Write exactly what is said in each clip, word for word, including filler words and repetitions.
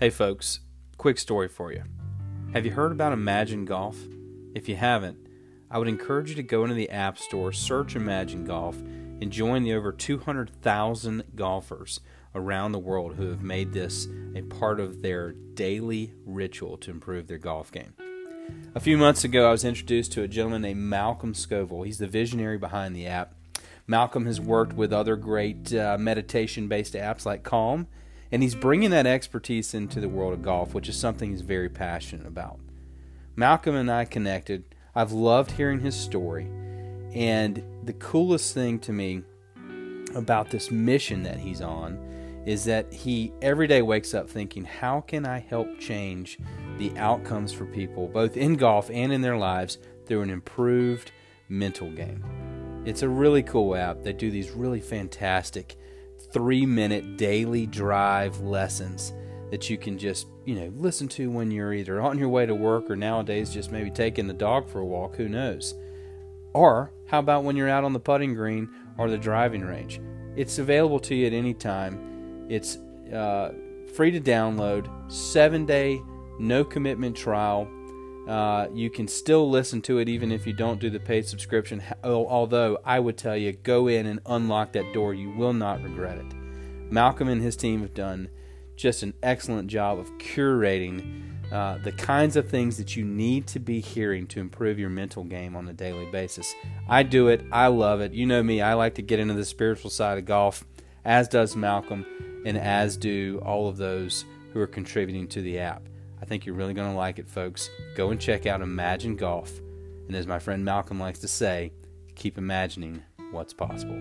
Hey folks, quick story for you. Have you heard about Imagine Golf? If you haven't, I would encourage you to go into the App Store, search Imagine Golf, and join the over two hundred thousand golfers around the world who have made this a part of their daily ritual to improve their golf game. A few months ago, I was introduced to a gentleman named Malcolm Scoville. He's the visionary behind the app. Malcolm has worked with other great uh, meditation-based apps like Calm, and he's bringing that expertise into the world of golf, which is something he's very passionate about. Malcolm and I connected. I've loved hearing his story, and the coolest thing to me about this mission that he's on is that he every day wakes up thinking, how can I help change the outcomes for people, both in golf and in their lives, through an improved mental game? It's a really cool app. They do these really fantastic three-minute daily drive lessons that you can just, you know, listen to when you're either on your way to work or nowadays just maybe taking the dog for a walk, who knows. Or how about when you're out on the putting green or the driving range? It's available to you at any time. It's uh, free to download, seven-day, no-commitment trial. Uh, you can still listen to it even if you don't do the paid subscription, although I would tell you, go in and unlock that door. You will not regret it. Malcolm and his team have done just an excellent job of curating uh, the kinds of things that you need to be hearing to improve your mental game on a daily basis. I do it. I love it. You know me. I like to get into the spiritual side of golf, as does Malcolm, and as do all of those who are contributing to the app. I think you're really going to like it, folks. Go and check out Imagine Golf. And as my friend Malcolm likes to say, keep imagining what's possible.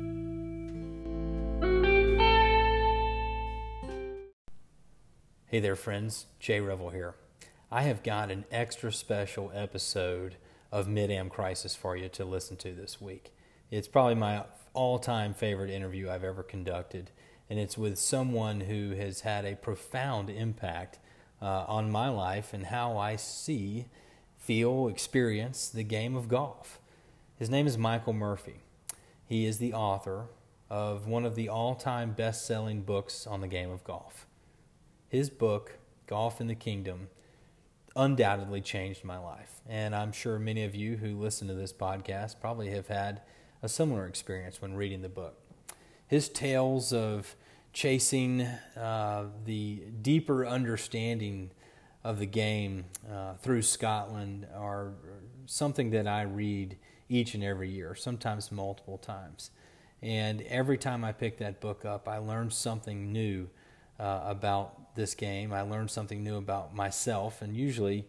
Hey there, friends. Jay Revel here. I have got an extra special episode of Mid-Am Crisis for you to listen to this week. It's probably my all-time favorite interview I've ever conducted, and it's with someone who has had a profound impact Uh, on my life and how I see, feel, experience the game of golf. His name is Michael Murphy. He is the author of one of the all-time best-selling books on the game of golf. His book, Golf in the Kingdom, undoubtedly changed my life. And I'm sure many of you who listen to this podcast probably have had a similar experience when reading the book. His tales of chasing uh, the deeper understanding of the game uh, through Scotland are something that I read each and every year, sometimes multiple times. And every time I pick that book up, I learn something new uh, about this game. I learn something new about myself, and usually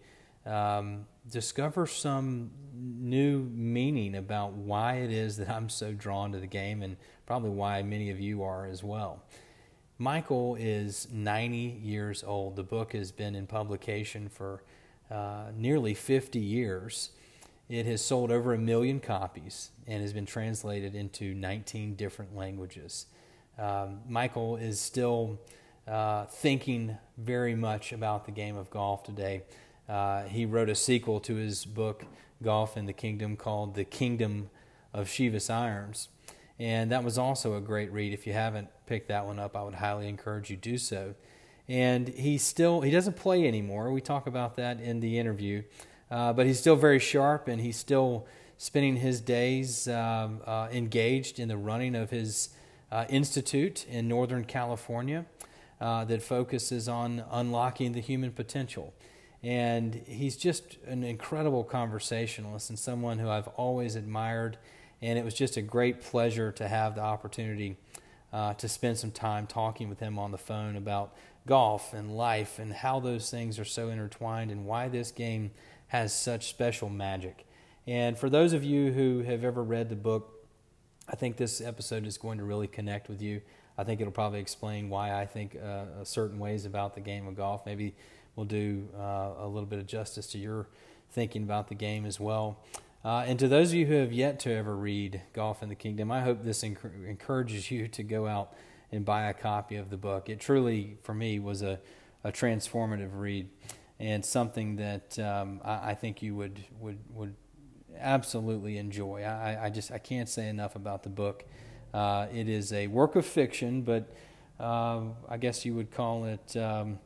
um, discover some new meaning about why it is that I'm so drawn to the game, and probably why many of you are as well. Michael is ninety years old. The book has been in publication for uh, nearly fifty years. It has sold over a million copies and has been translated into nineteen different languages. Um, Michael is still uh, thinking very much about the game of golf today. Uh, he wrote a sequel to his book, Golf in the Kingdom, called The Kingdom of Chivas Irons. And that was also a great read. If you haven't picked that one up, I would highly encourage you do so. And he still, he doesn't play anymore. We talk about that in the interview. Uh, but he's still very sharp, and he's still spending his days um, uh, engaged in the running of his uh, institute in Northern California uh, that focuses on unlocking the human potential. And he's just an incredible conversationalist and someone who I've always admired. And it was just a great pleasure to have the opportunity uh, to spend some time talking with him on the phone about golf and life and how those things are so intertwined and why this game has such special magic. And for those of you who have ever read the book, I think this episode is going to really connect with you. I think it'll probably explain why I think uh, certain ways about the game of golf. Maybe we'll do uh, a little bit of justice to your thinking about the game as well. Uh, and to those of you who have yet to ever read Golf in the Kingdom, I hope this enc- encourages you to go out and buy a copy of the book. It truly, for me, was a, a transformative read and something that um, I, I think you would would would absolutely enjoy. I, I just I can't say enough about the book. Uh, it is a work of fiction, but uh, I guess you would call it um,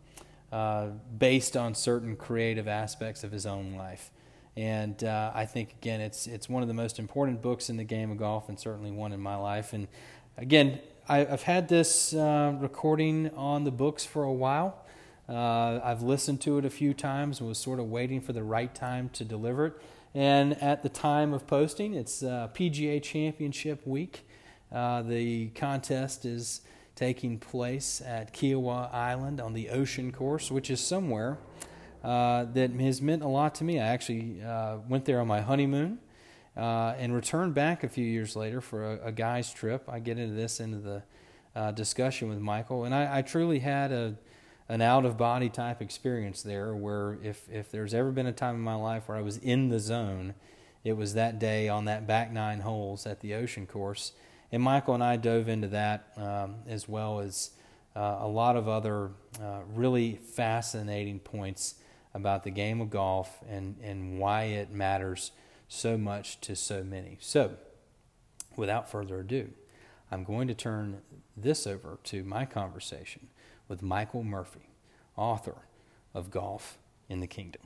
uh, based on certain creative aspects of his own life. And uh, I think, again, it's it's one of the most important books in the game of golf, and certainly one in my life. And again, I, I've had this uh, recording on the books for a while. Uh, I've listened to it a few times and was sort of waiting for the right time to deliver it. And at the time of posting, it's uh, P G A Championship week. Uh, the contest is taking place at Kiowa Island on the Ocean Course, which is somewhere uh, that has meant a lot to me. I actually uh, went there on my honeymoon uh, and returned back a few years later for a, a guy's trip. I get into this into the uh, discussion with Michael, and I, I truly had a an out-of-body type experience there, where if, if there's ever been a time in my life where I was in the zone, it was that day on that back nine holes at the Ocean Course. And Michael and I dove into that um, as well as uh, a lot of other uh, really fascinating points about the game of golf and, and why it matters so much to so many. So, without further ado, I'm going to turn this over to my conversation with Michael Murphy, author of Golf in the Kingdom.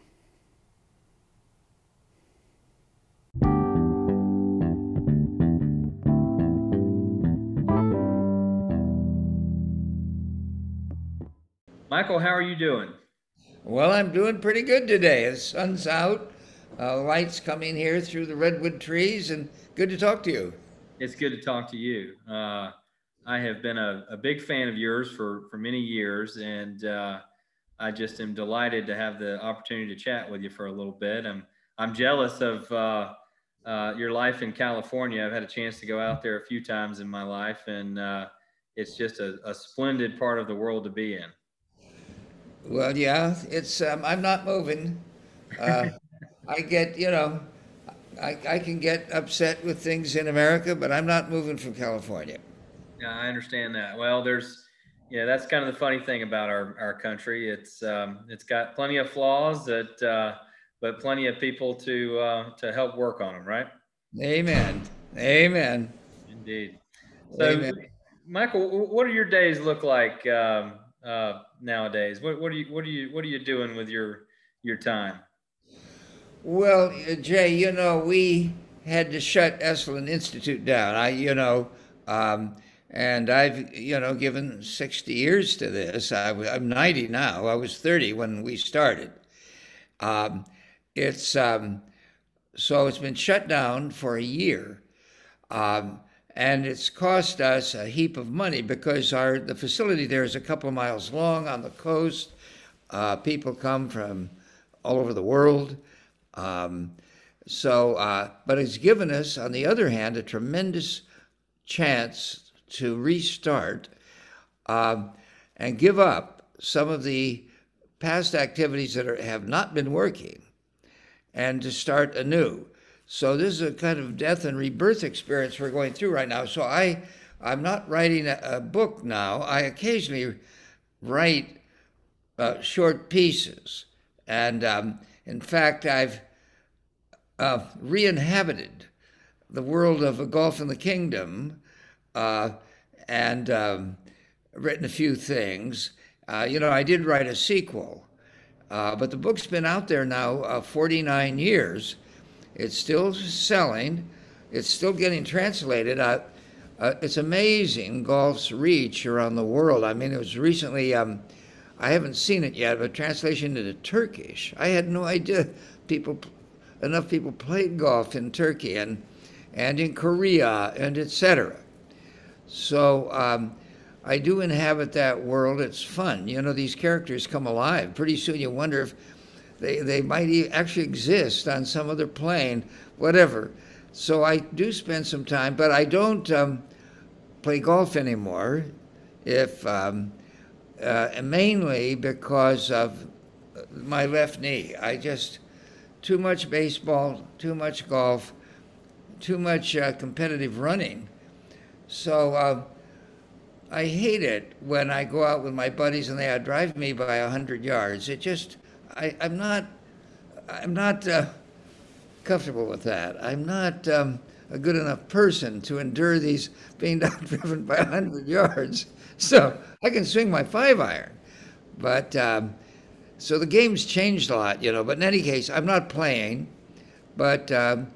Michael, how are you doing? Well, I'm doing pretty good today. The sun's out, uh, lights coming here through the redwood trees, and good to talk to you. It's good to talk to you. Uh, I have been a, a big fan of yours for, for many years, and uh, I just am delighted to have the opportunity to chat with you for a little bit. I'm I'm jealous of uh, uh, your life in California. I've had a chance to go out there a few times in my life, and uh, it's just a, a splendid part of the world to be in. Well, yeah, it's um, I'm not moving. Uh, I get, you know, I, I can get upset with things in America, but I'm not moving from California. Yeah, I understand that. Well, there's, yeah, that's kind of the funny thing about our, our country. It's um, it's got plenty of flaws, that, uh, but plenty of people to uh, to help work on them, right? Amen. Amen. Indeed. So, Amen. Michael, what do your days look like um, uh, nowadays? What what are you what are you what are you doing with your your time? Well, Jay, you know, we had to shut Esalen Institute down. I, you know. Um, And I've, you know, given sixty years to this. I, I'm ninety now. I was thirty when we started. Um, it's um, so it's been shut down for a year, um, and it's cost us a heap of money because our the facility there is a couple of miles long on the coast. Uh, people come from all over the world. Um, so, uh, but it's given us, on the other hand, a tremendous chance to restart um, and give up some of the past activities that are, have not been working, and to start anew. So this is a kind of death and rebirth experience we're going through right now. So I, I'm not writing a, a book now. I occasionally write uh, short pieces. And um, in fact, I've uh, re-inhabited the world of Golf in the Kingdom, Uh, and um, written a few things. Uh, you know, I did write a sequel, uh, but the book's been out there now uh, forty-nine years. It's still selling. It's still getting translated. Uh, uh, it's amazing, golf's reach around the world. I mean, it was recently, um, I haven't seen it yet, but translation into Turkish. I had no idea people, enough people played golf in Turkey and, and in Korea and et cetera. So um, I do inhabit that world. It's fun. You know, these characters come alive. Pretty soon you wonder if they, they might actually exist on some other plane, whatever. So I do spend some time, but I don't um, play golf anymore, if um, uh, mainly because of my left knee. I just, too much baseball, too much golf, too much uh, competitive running. So uh, I hate it when I go out with my buddies and they outdrive me by a hundred yards. It just, I, I'm not, I'm not uh, comfortable with that. I'm not um, a good enough person to endure these being outdriven by a hundred yards. So I can swing my five iron, but um, so the game's changed a lot, you know. But in any case, I'm not playing, but um,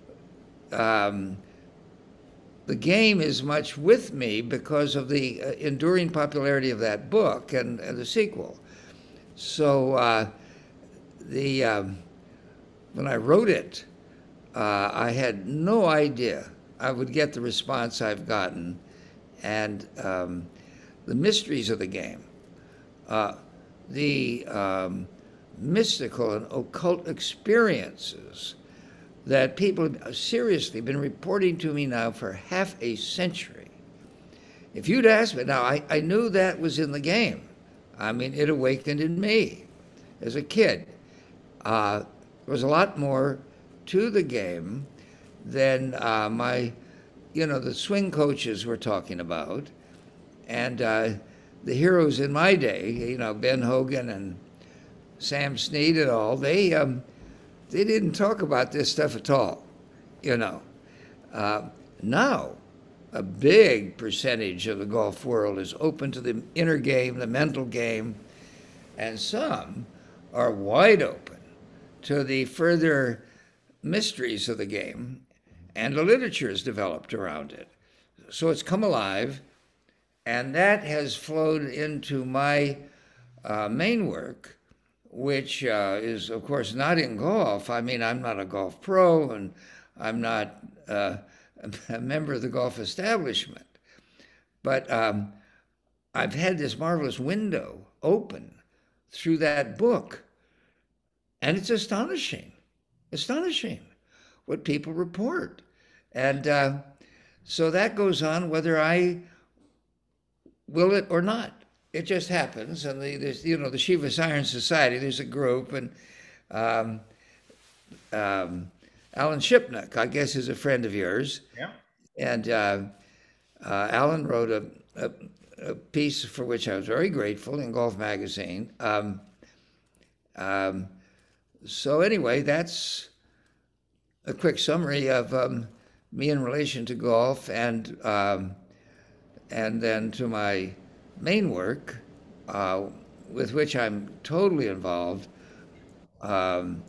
um, the game is much with me because of the uh, enduring popularity of that book and, and the sequel. So uh, the um, when I wrote it, uh, I had no idea I would get the response I've gotten, and um, the mysteries of the game, uh, the um, mystical and occult experiences that people have seriously been reporting to me now for half a century. If you'd asked me, now I, I knew that was in the game. I mean, it awakened in me as a kid. Uh, there was a lot more to the game than uh, my, you know, the swing coaches were talking about. And uh, the heroes in my day, you know, Ben Hogan and Sam Snead and all, they, um, they didn't talk about this stuff at all, you know. Uh, now, a big percentage of the golf world is open to the inner game, the mental game, and some are wide open to the further mysteries of the game, and the literature is developed around it. So it's come alive, and that has flowed into my uh, main work, which uh, is, of course, not in golf. I mean, I'm not a golf pro, and I'm not uh, a member of the golf establishment. But um, I've had this marvelous window open through that book, and it's astonishing, astonishing what people report. And uh, so that goes on whether I will it or not. It just happens. And the, there's, you know, the Shiva Siren Society, there's a group, and um, um, Alan Shipnuck, I guess, is a friend of yours. Yeah. And uh, uh, Alan wrote a, a, a piece for which I was very grateful in Golf Magazine. Um, um, so anyway, that's a quick summary of um, me in relation to golf, and um, and then to my main work, uh, with which I'm totally involved. Um,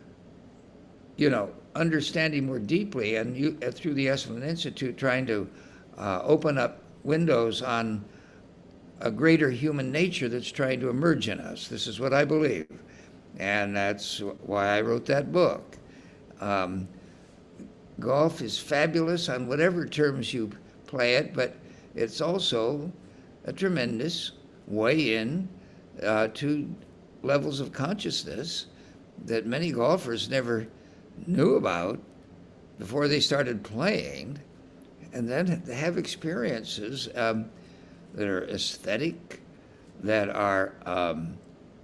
you know, understanding more deeply, and you, uh, through the Esalen Institute, trying to uh, open up windows on a greater human nature that's trying to emerge in us. This is what I believe, and that's why I wrote that book. Um, golf is fabulous on whatever terms you play it, but it's also a tremendous way in uh, to levels of consciousness that many golfers never knew about before they started playing, and then have experiences um, that are aesthetic, that are um,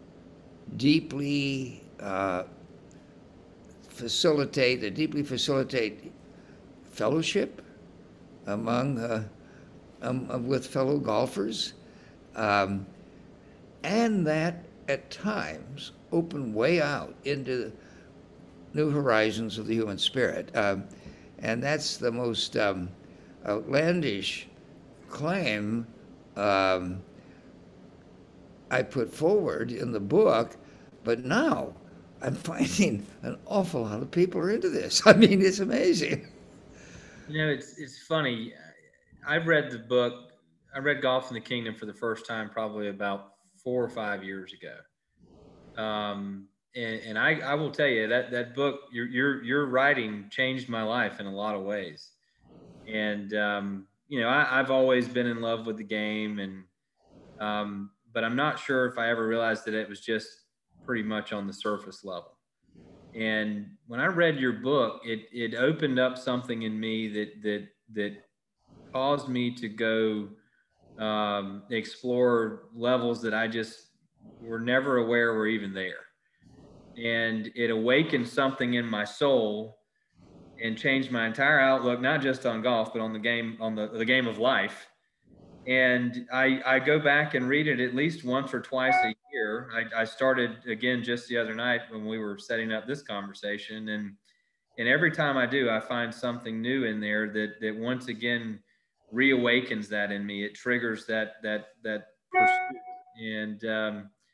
deeply uh, facilitate, that deeply facilitate fellowship among uh, um, with fellow golfers, um, and that at times open way out into new horizons of the human spirit. Um, and that's the most um, outlandish claim um, I put forward in the book, but now I'm finding an awful lot of people are into this. I mean, it's amazing. You know, it's it's funny. I've read the book. I read Golf in the Kingdom for the first time probably about four or five years ago. Um, and, and I, I will tell you that that book, your your your writing changed my life in a lot of ways. And um, you know, I, I've always been in love with the game, and um, but I'm not sure if I ever realized that it was just pretty much on the surface level. And when I read your book, it it opened up something in me that that that caused me to go um, explore levels that I just were never aware were even there. And it awakened something in my soul and changed my entire outlook, not just on golf, but on the game, on the, the game of life. And I, I go back and read it at least once or twice a year. I, I started again just the other night when we were setting up this conversation. And, and every time I do, I find something new in there that, that once again reawakens that in me. It triggers that, that, that pursuit. And, um,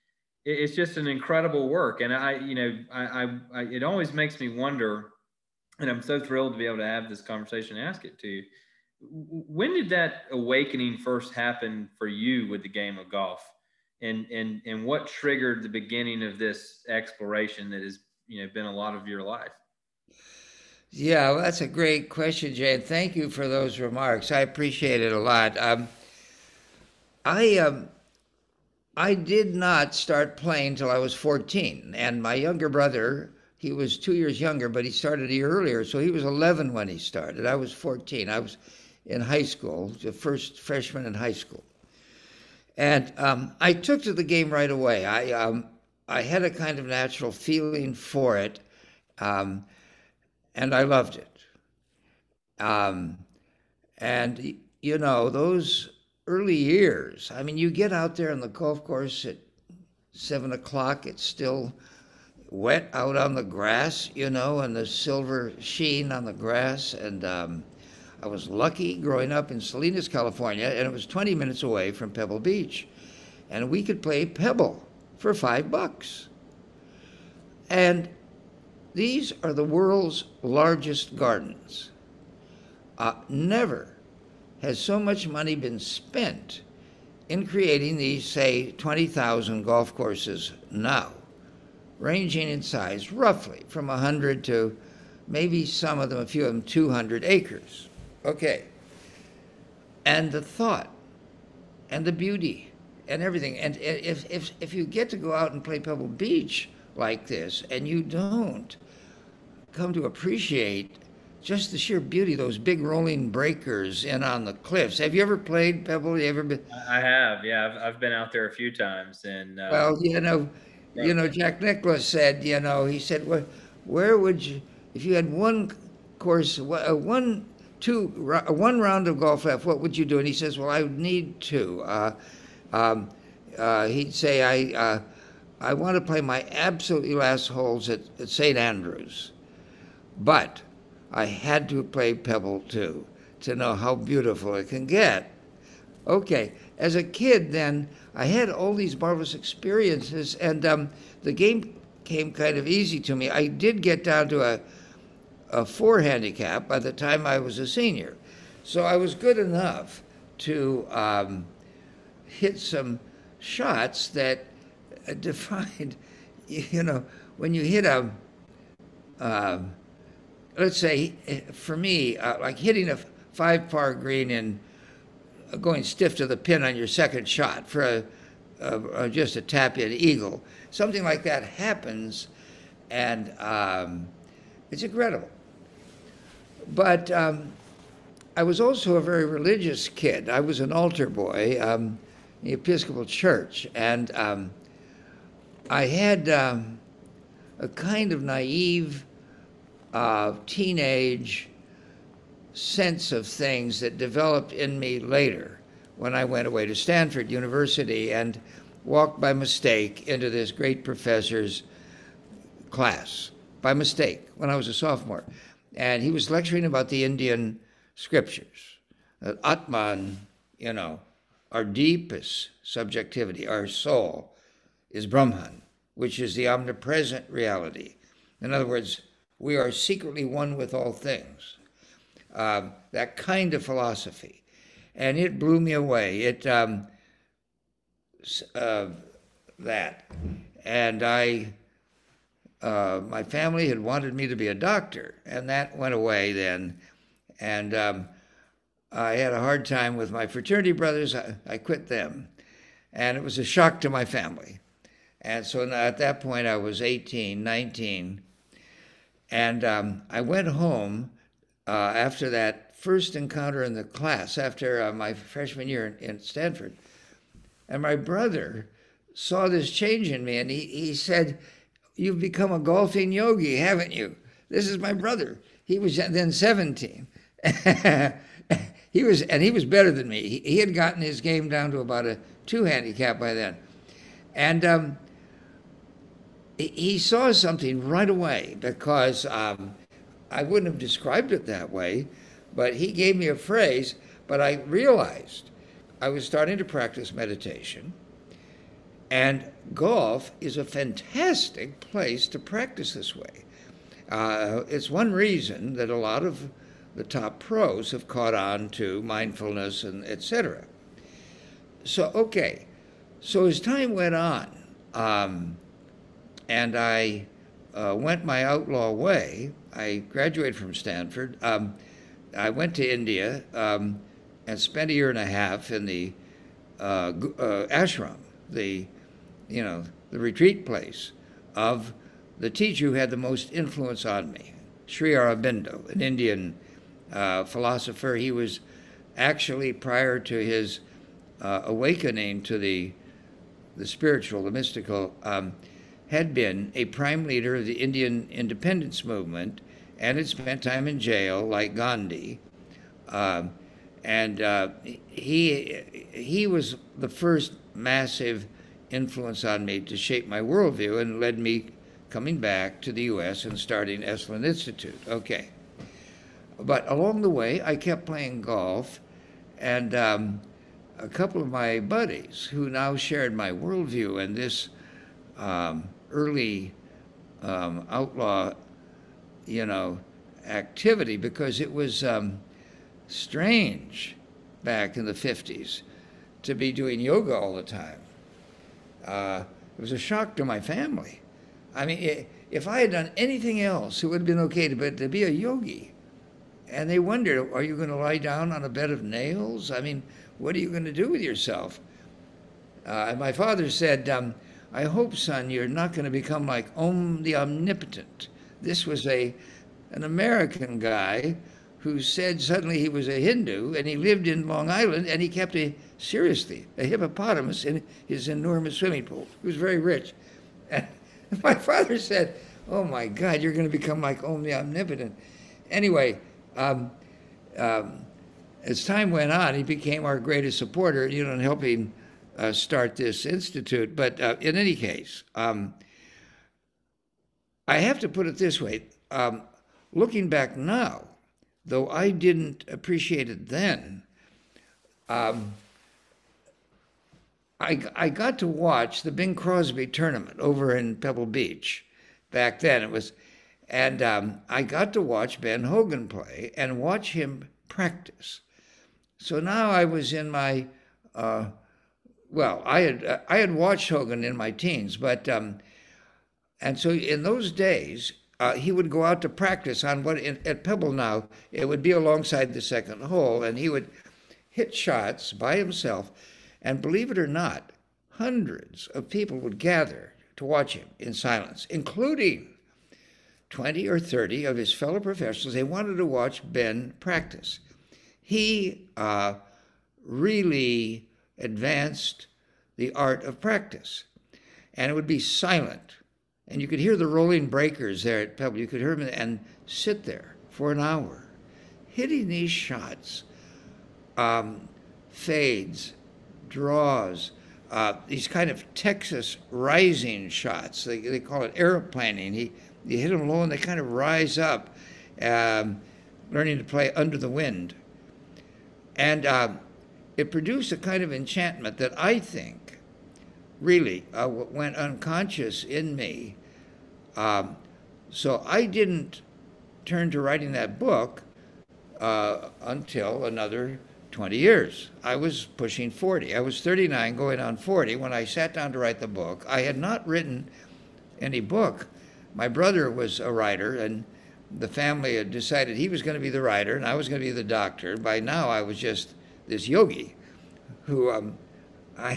it's just an incredible work. And I, you know, I, I, I, it always makes me wonder, and I'm so thrilled to be able to have this conversation and ask it to you. When did that awakening first happen for you with the game of golf? And, and, and what triggered the beginning of this exploration that has, you know, been a lot of your life? Yeah, well, that's a great question, Jay. And thank you for those remarks. I appreciate it a lot. Um, I, um, I did not start playing till I was fourteen, and my younger brother, he was two years younger, but he started a year earlier, so he was eleven when he started. I was fourteen. I was in high school, the first freshman in high school. And um, I took to the game right away. I, um, I had a kind of natural feeling for it, um, and I loved it. Um, and, you know, those early years, I mean, you get out there on the golf course at seven o'clock, it's still wet out on the grass, you know, and the silver sheen on the grass. And um, I was lucky growing up in Salinas, California, and it was twenty minutes away from Pebble Beach. And we could play Pebble for five bucks. And these are the world's largest gardens. Uh, never has so much money been spent in creating these, say, twenty thousand golf courses now, ranging in size roughly from one hundred to maybe some of them, a few of them, two hundred acres. Okay. And the thought and the beauty and everything. And if, if, if you get to go out and play Pebble Beach like this and you don't come to appreciate just the sheer beauty, those big rolling breakers in on the cliffs. Have you ever played Pebble? You ever been? I have, yeah. I've, I've been out there a few times, and uh, well, you know, you know, Jack Nicklaus said, you know, he said, well, where would you, if you had one course, one, two, one round of golf left, what would you do? And he says, well, I would need two. Uh, um, uh, he'd say, I, uh, I want to play my absolutely last holes at, at Saint Andrews, but I had to play Pebble too, to know how beautiful it can get. Okay, as a kid then, I had all these marvelous experiences, and um, the game came kind of easy to me. I did get down to a, a four handicap by the time I was a senior. So I was good enough to um, hit some shots that defined, you know, when you hit a, uh, let's say, for me, uh, like hitting a five par green and going stiff to the pin on your second shot for a, a, a just a tap-in eagle, something like that happens, and um, it's incredible. But um, I was also a very religious kid. I was an altar boy um, in the Episcopal Church, and um, I had um, a kind of naive Uh, teenage sense of things that developed in me later when I went away to Stanford University and walked by mistake into this great professor's class, by mistake, when I was a sophomore. And he was lecturing about the Indian scriptures. That Atman, you know, our deepest subjectivity, our soul, is Brahman, which is the omnipresent reality. In other words, we are secretly one with all things. Uh, that kind of philosophy. And it blew me away. It, um, uh, that. And I, uh, my family had wanted me to be a doctor, and that went away then. And um, I had a hard time with my fraternity brothers. I, I quit them. And it was a shock to my family. And so at that point, I was eighteen, nineteen. And um, I went home uh, after that first encounter in the class, after uh, my freshman year in, in Stanford. And my brother saw this change in me, and he, he said, "You've become a golfing yogi, haven't you?" This is my brother. He was then seventeen. he was, and he was better than me. He, he had gotten his game down to about a two handicap by then. And um, he saw something right away, because um, I wouldn't have described it that way, but he gave me a phrase, but I realized I was starting to practice meditation, And golf is a fantastic place to practice this way. Uh, it's one reason that a lot of the top pros have caught on to mindfulness and et cetera. So, okay. So as time went on, um, and I uh, went my outlaw way, I graduated from Stanford. Um, I went to India um, and spent a year and a half in the uh, uh, ashram, the, you know, the retreat place of the teacher who had the most influence on me, Sri Aurobindo, an Indian uh, philosopher. He was actually, prior to his uh, awakening to the the spiritual, the mystical, um, had been a prime leader of the Indian independence movement and had spent time in jail like Gandhi. Um, and uh, he, he was the first massive influence on me to shape my worldview and led me coming back to the U S and starting Esalen Institute. Okay. But along the way, I kept playing golf, and um, a couple of my buddies who now shared my worldview and this um, early um, outlaw, you know, activity, because it was um, strange back in the fifties to be doing yoga all the time. Uh, it was a shock to my family. I mean, it, if I had done anything else, it would have been okay, to, but to be a yogi. And they wondered, are you going to lie down on a bed of nails? I mean, what are you going to do with yourself? Uh, and my father said, um, I hope, son, you're not going to become like Om the Omnipotent. This was a an American guy who said suddenly he was a Hindu, and he lived in Long Island, and he kept a, seriously, a hippopotamus in his enormous swimming pool. He was very rich. And my father said, oh my God, you're going to become like Om the Omnipotent. Anyway, um, um, as time went on, he became our greatest supporter, you know, in helping uh, start this institute. But uh, in any case, um, I have to put it this way. Um, looking back now, though I didn't appreciate it then, um, I, I got to watch the Bing Crosby tournament over in Pebble Beach. Back then it was, and um, I got to watch Ben Hogan play and watch him practice. So now I was in my, uh, well, I had I had watched Hogan in my teens, but, um, and so in those days, uh, he would go out to practice on what, in, at Pebble now, it would be alongside the second hole, and he would hit shots by himself, and believe it or not, hundreds of people would gather to watch him in silence, including twenty or thirty of his fellow professionals. They wanted to watch Ben practice. He uh, really advanced the art of practice. And it would be silent. And you could hear the rolling breakers there at Pebble. You could hear him and sit there for an hour, hitting these shots, um, fades, draws, uh, these kind of Texas rising shots. They, they call it aeroplaning. He, you hit them low and they kind of rise up, um, learning to play under the wind. And uh, it produced a kind of enchantment that I think really uh, went unconscious in me. Um, so I didn't turn to writing that book uh, until another twenty years. I was pushing forty. I was thirty-nine going on forty when I sat down to write the book. I had not written any book. My brother was a writer, and the family had decided he was going to be the writer and I was going to be the doctor. By now I was just this yogi who um, I,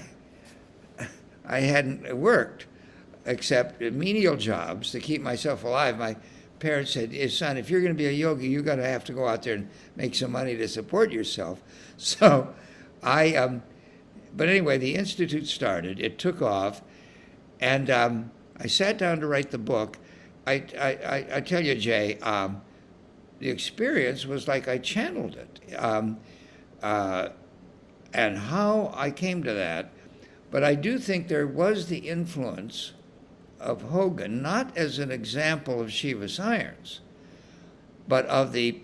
I hadn't worked except menial jobs to keep myself alive. My parents said, hey, son, if you're going to be a yogi, you're going to have to go out there and make some money to support yourself. So I, um, but anyway, the Institute started, it took off, and um, I sat down to write the book. I, I, I tell you, Jay, um, the experience was like I channeled it. Um, uh, and how I came to that, but I do think there was the influence of Hogan, not as an example of Shiva science, but of the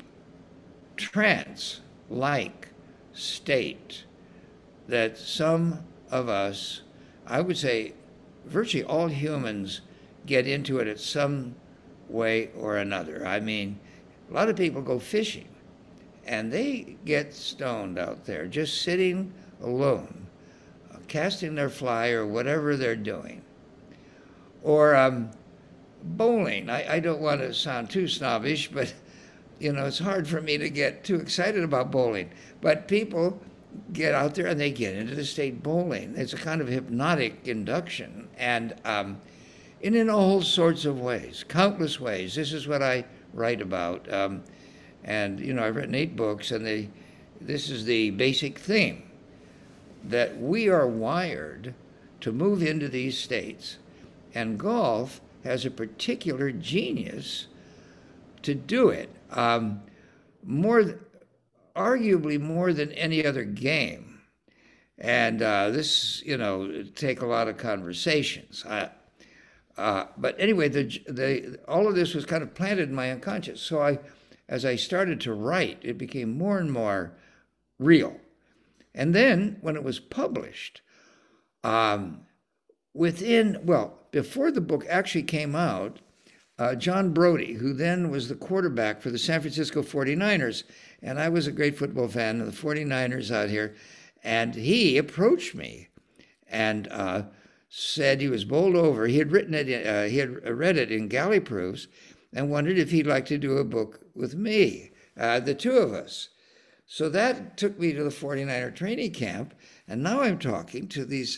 trance-like state that some of us, I would say virtually all humans get into it at some way or another. I mean, a lot of people go fishing and they get stoned out there, just sitting alone, uh, casting their fly or whatever they're doing. Or um, bowling. I, I don't want to sound too snobbish, but you know, it's hard for me to get too excited about bowling. But people get out there and they get into the state bowling. It's a kind of hypnotic induction, and um, and in all sorts of ways, countless ways. This is what I write about, um, and you know, I've written eight books, and they, this is the basic theme, that we are wired to move into these states, and golf has a particular genius to do it. Um, more, arguably more than any other game. And uh, this, you know, take a lot of conversations. I, uh, but anyway, the, the, all of this was kind of planted in my unconscious. So I, as I started to write, it became more and more real. And then when it was published, um, within, well, before the book actually came out, uh, John Brodie, who then was the quarterback for the San Francisco forty-niners, and I was a great football fan of the forty-niners out here, and he approached me and uh, said he was bowled over. He had written it, uh, he had read it in galley proofs and wondered if he'd like to do a book with me, uh, the two of us. So that took me to the forty-niner training camp, and now I'm talking to these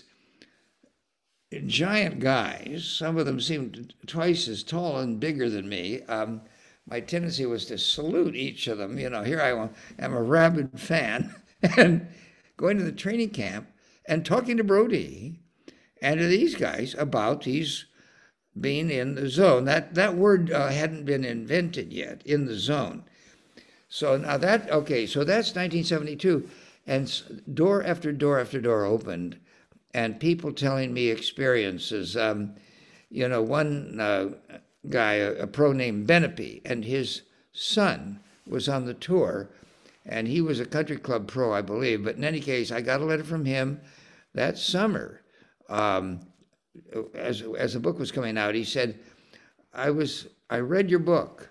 giant guys. Some of them seemed twice as tall and bigger than me. Um, my tendency was to salute each of them. You know, here I am, a rabid fan, and going to the training camp and talking to Brodie and to these guys about these being in the zone. That that word uh, hadn't been invented yet, in the zone. So now that, okay, so that's nineteen seventy-two, and door after door after door opened, and people telling me experiences. Um, you know, one uh, guy, a, a pro named Benepi, and his son was on the tour, and he was a country club pro, I believe. But in any case, I got a letter from him that summer. Um, as as the book was coming out, he said, "I was I read your book,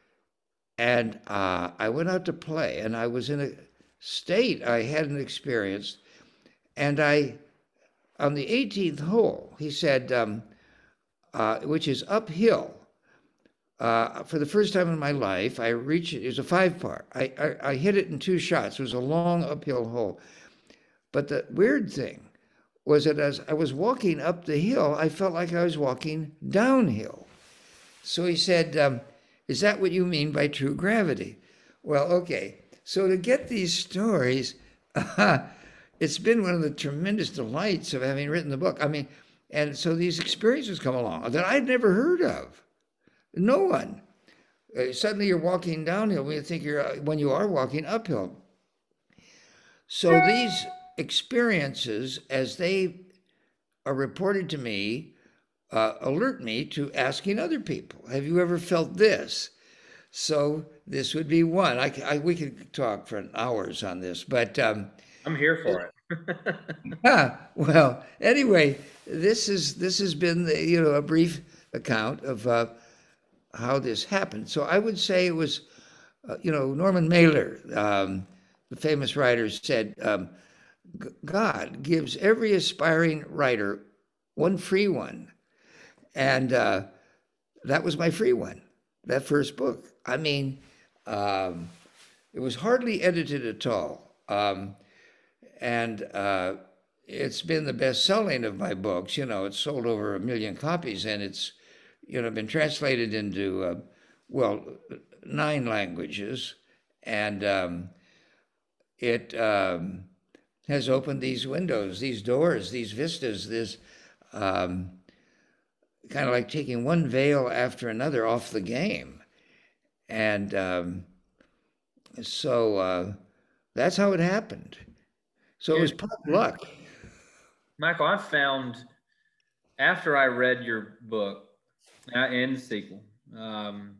and uh, I went out to play, and I was in a state I hadn't experienced, and I." On the eighteenth hole, he said, um, uh, which is uphill, uh, for the first time in my life, I reached it. It was a five par. I, I, I hit it in two shots. It was a long uphill hole. But the weird thing was that as I was walking up the hill, I felt like I was walking downhill. So he said, um, is that what you mean by true gravity? Well, okay. So to get these stories, uh, it's been one of the tremendous delights of having written the book. I mean, and so these experiences come along that I'd never heard of. No one. Uh, suddenly you're walking downhill when you think you're, uh, when you are walking uphill. So these experiences, as they are reported to me, uh, alert me to asking other people, have you ever felt this? So this would be one. I, I we could talk for hours on this, but um, I'm here for it. ah, well, anyway, this is this has been the, you know, a brief account of uh, how this happened. So I would say it was, uh, you know, Norman Mailer, um, the famous writer, said, um, God gives every aspiring writer one free one, and uh, that was my free one. That first book. I mean, um, it was hardly edited at all. Um, And uh, it's been the best-selling of my books. You know, it's sold over a million copies, and it's, you know, been translated into, uh, well, nine languages. And um, it um, has opened these windows, these doors, these vistas, this um, kind of like taking one veil after another off the game. And um, so uh, that's how it happened. So it was pop luck. Michael, I found, after I read your book uh, and the sequel, um,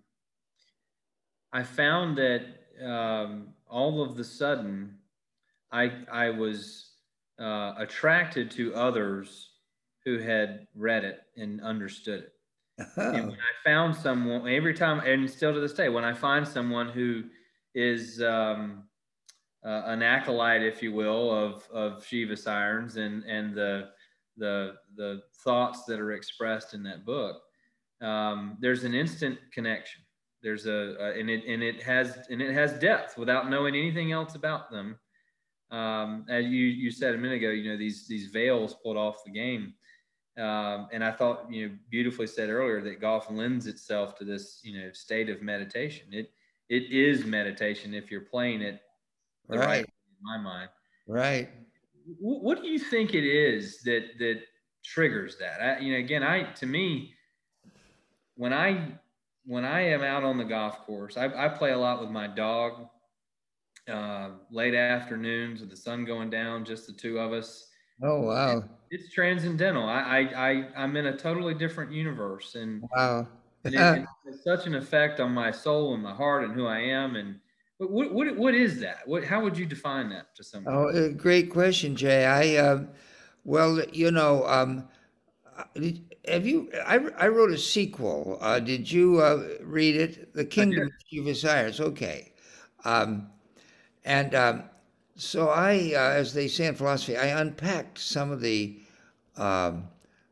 I found that um, all of the sudden I, I was uh, attracted to others who had read it and understood it. Oh. And when I found someone, every time, and still to this day, when I find someone who is um, uh, an acolyte, if you will, of of Shiva Irons and and the the the thoughts that are expressed in that book, um, there's an instant connection. There's a, a and it and it has and it has depth without knowing anything else about them. Um, as you you said a minute ago, you know, these these veils pulled off the game. Um, and I thought, you know, beautifully said earlier that golf lends itself to this, you know, state of meditation. It it is meditation if you're playing it the right, right way, in my mind. Right. W- what do you think it is that that triggers that? I, you know, again, I to me, when I when I am out on the golf course, I, I play a lot with my dog. Uh, late afternoons with the sun going down, just the two of us. Oh wow! It, it's transcendental. I, I, I, I'm in a totally different universe, and wow, and it, it has such an effect on my soul and my heart and who I am. And what, what, what is that? What, how would you define that to someone? Oh, uh, great question, Jay. I, uh, well, you know, um, have you? I, I wrote a sequel. Uh, did you uh, read it? The Kingdom of Shiva Irons. Okay, um, and. Um, So I, uh, as they say in philosophy, I unpacked some of the um,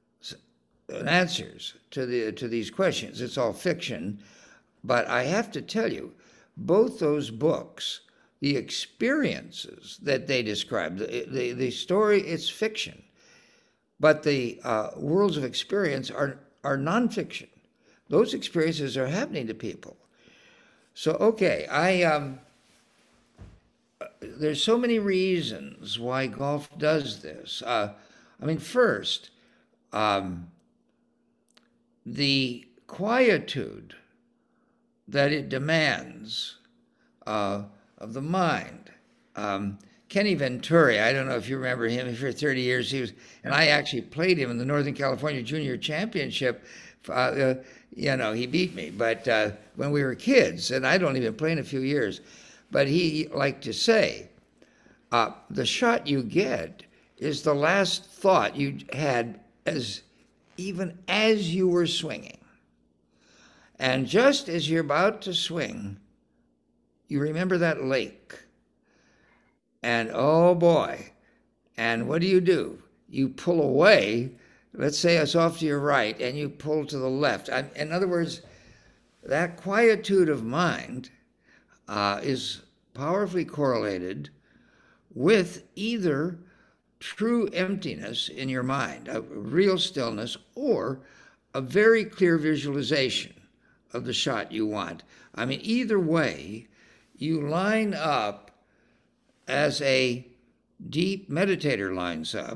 answers to the to these questions. It's all fiction, but I have to tell you, both those books, the experiences that they describe, the the, the story, it's fiction, but the uh, worlds of experience are are nonfiction. Those experiences are happening to people. So okay, I. Um, There's so many reasons why golf does this. Uh, I mean, first, um, the quietude that it demands uh, of the mind. Um, Kenny Venturi, I don't know if you remember him. For thirty years, he was, and I actually played him in the Northern California Junior Championship. Uh, uh, you know, he beat me, but uh, when we were kids, and I'd only been playing a few years. But he liked to say, uh, the shot you get is the last thought you had as even as you were swinging. And just as you're about to swing, you remember that lake. And oh boy, and what do you do? You pull away, let's say it's off to your right, and you pull to the left. I, in other words, that quietude of mind Uh, is powerfully correlated with either true emptiness in your mind, a real stillness, or a very clear visualization of the shot you want. I mean, either way, you line up as a deep meditator lines up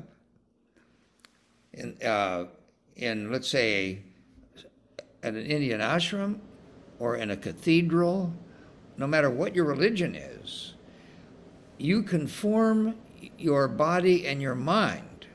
in, uh, in let's say, at an Indian ashram or in a cathedral. No matter what your religion is, you conform your body and your mind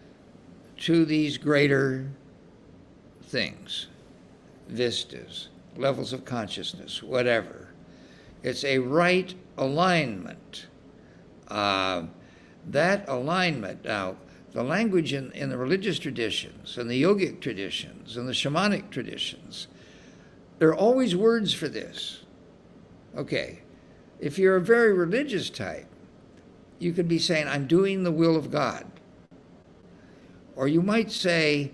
to these greater things, vistas, levels of consciousness, whatever. It's a right alignment. Uh, that alignment, now, the language in, in the religious traditions and the yogic traditions and the shamanic traditions, there are always words for this. Okay, if you're a very religious type, you could be saying, I'm doing the will of God. Or you might say,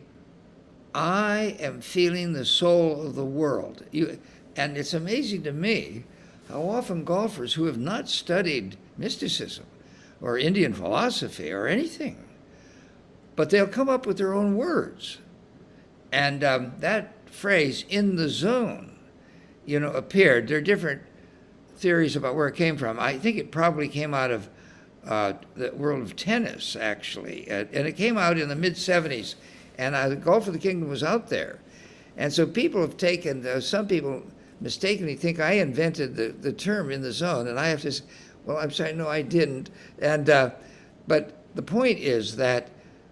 I am feeling the soul of the world. You, and it's amazing to me how often golfers who have not studied mysticism or Indian philosophy or anything, but they'll come up with their own words. And um, that phrase, in the zone, you know, appeared. There are different theories about where it came from. I think it probably came out of uh, the world of tennis, actually. Uh, and it came out in the mid seventies. And uh, the Golf of the Kingdom was out there. And so people have taken, uh, some people mistakenly think I invented the, the term in the zone. And I have to say, well, I'm sorry, no, I didn't. And uh, but the point is that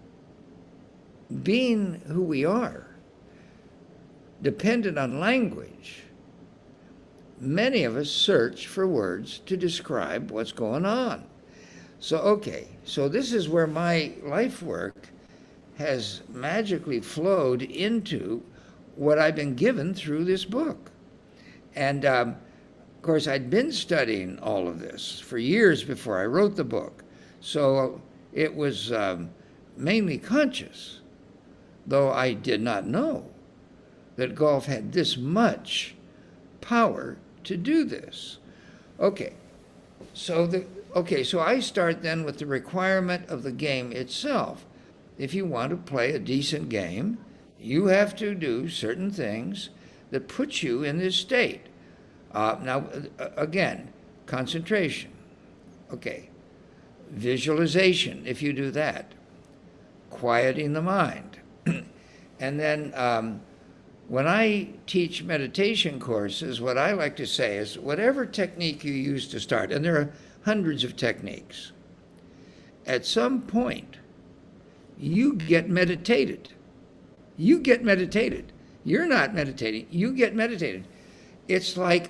being who we are, dependent on language, many of us search for words to describe what's going on. So, okay, so this is where my life work has magically flowed into what I've been given through this book. And um, of course, I'd been studying all of this for years before I wrote the book. So it was um, mainly conscious, though I did not know that golf had this much power to do this. Okay, so the okay, so I start then with the requirement of the game itself. If you want to play a decent game, you have to do certain things that put you in this state. Uh, now, uh, again, concentration. Okay, visualization. If you do that, quieting the mind, and then. Um, When I teach meditation courses, what I like to say is whatever technique you use to start, and there are hundreds of techniques, at some point, you get meditated. You get meditated. You're not meditating. You get meditated. It's like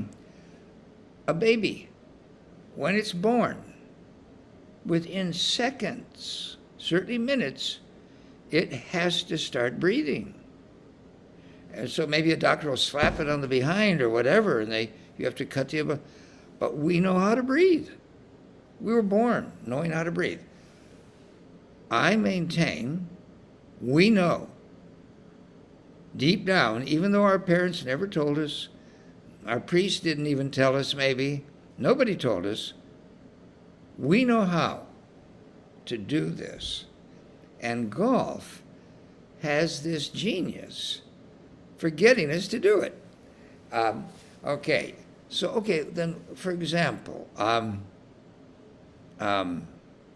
a baby. When it's born, within seconds, certainly minutes, it has to start breathing. And so maybe a doctor will slap it on the behind or whatever, and they you have to cut the. But we know how to breathe. We were born knowing how to breathe. I maintain we know deep down, even though our parents never told us, our priests didn't even tell us maybe, nobody told us, we know how to do this. And golf has this genius for getting us to do it. Um, okay, so, okay, then, for example, um, um,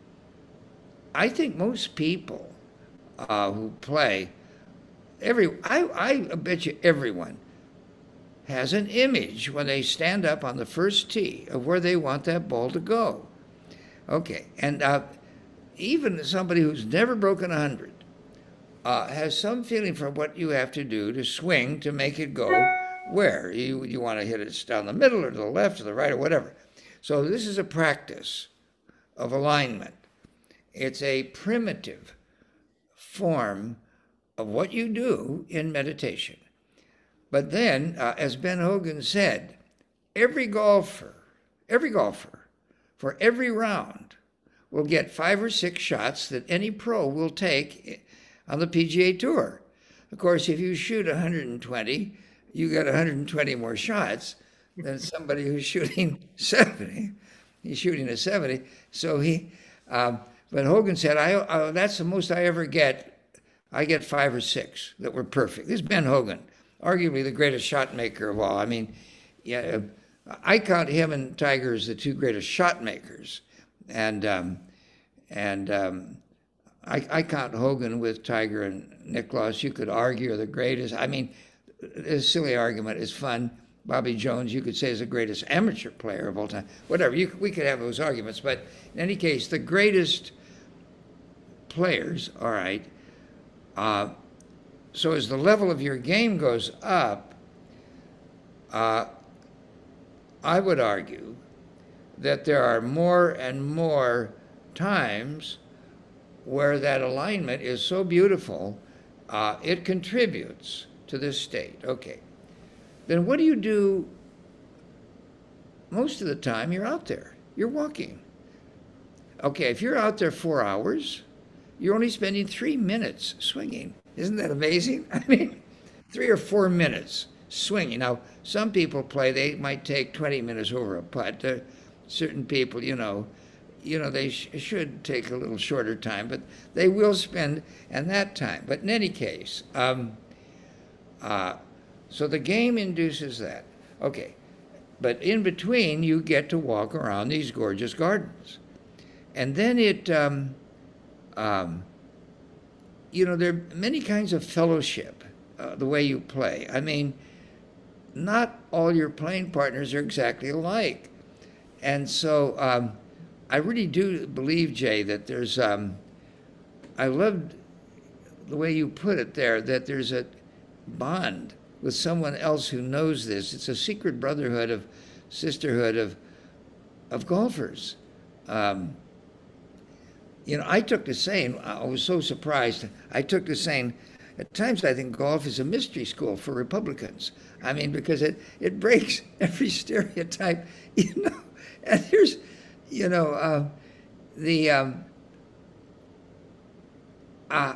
I think most people uh, who play, every I, I bet you everyone has an image when they stand up on the first tee of where they want that ball to go. Okay, and uh, even somebody who's never broken a hundred, Uh, has some feeling for what you have to do to swing to make it go where. You, you want to hit it down the middle or to the left or the right or whatever. So this is a practice of alignment. It's a primitive form of what you do in meditation. But then, uh, as Ben Hogan said, every golfer, every golfer, for every round, will get five or six shots that any pro will take on the P G A Tour. Of course, if you shoot one hundred twenty, you get one hundred twenty more shots than somebody who's shooting seventy. He's shooting a seventy. So he, um, but Hogan said, I, uh, that's the most I ever get. I get five or six that were perfect. This is Ben Hogan, arguably the greatest shot maker of all. I mean, yeah, I count him and Tiger as the two greatest shot makers. And, um, and, um, I, I count Hogan with Tiger and Nicklaus. You could argue are the greatest. I mean, a silly argument is fun. Bobby Jones, you could say, is the greatest amateur player of all time. Whatever, you, we could have those arguments. But in any case, the greatest players, all right, uh, so as the level of your game goes up, uh, I would argue that there are more and more times where that alignment is so beautiful, uh, it contributes to this state. Okay. Then what do you do most of the time? You're out there. You're walking. Okay, if you're out there four hours, you're only spending three minutes swinging. Isn't that amazing? I mean, three or four minutes swinging. Now, some people play, they might take twenty minutes over a putt. Uh, certain people, you know, you know, they sh- should take a little shorter time, but they will spend and that time. But in any case, um, uh, so the game induces that. Okay, but in between, you get to walk around these gorgeous gardens. And then it, um, um, you know, there are many kinds of fellowship, uh, the way you play. I mean, not all your playing partners are exactly alike. And so um, I really do believe, Jay, that there's, um, I loved the way you put it there, that there's a bond with someone else who knows this. It's a secret brotherhood of sisterhood of, of golfers. Um, you know, I took to saying, I was so surprised. I took to saying, at times I think golf is a mystery school for Republicans. I mean, because it, it breaks every stereotype, you know. And here's, you know, uh, the, um, uh,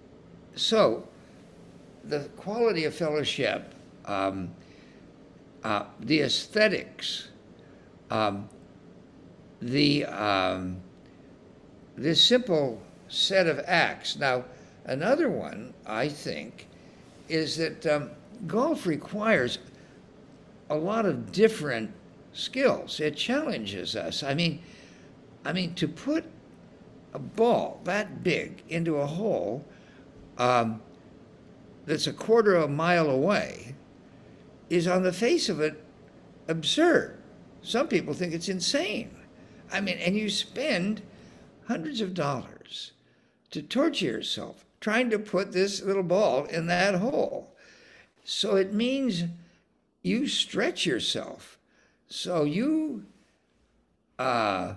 so the quality of fellowship, um, uh, the aesthetics, um, the, um, this simple set of acts. Now, another one, I think, is that um, golf requires a lot of different skills. It challenges us. I mean, I mean, to put a ball that big into a hole um, that's a quarter of a mile away is, on the face of it, absurd. Some people think it's insane. I mean, and you spend hundreds of dollars to torture yourself trying to put this little ball in that hole. So it means you stretch yourself. So you uh,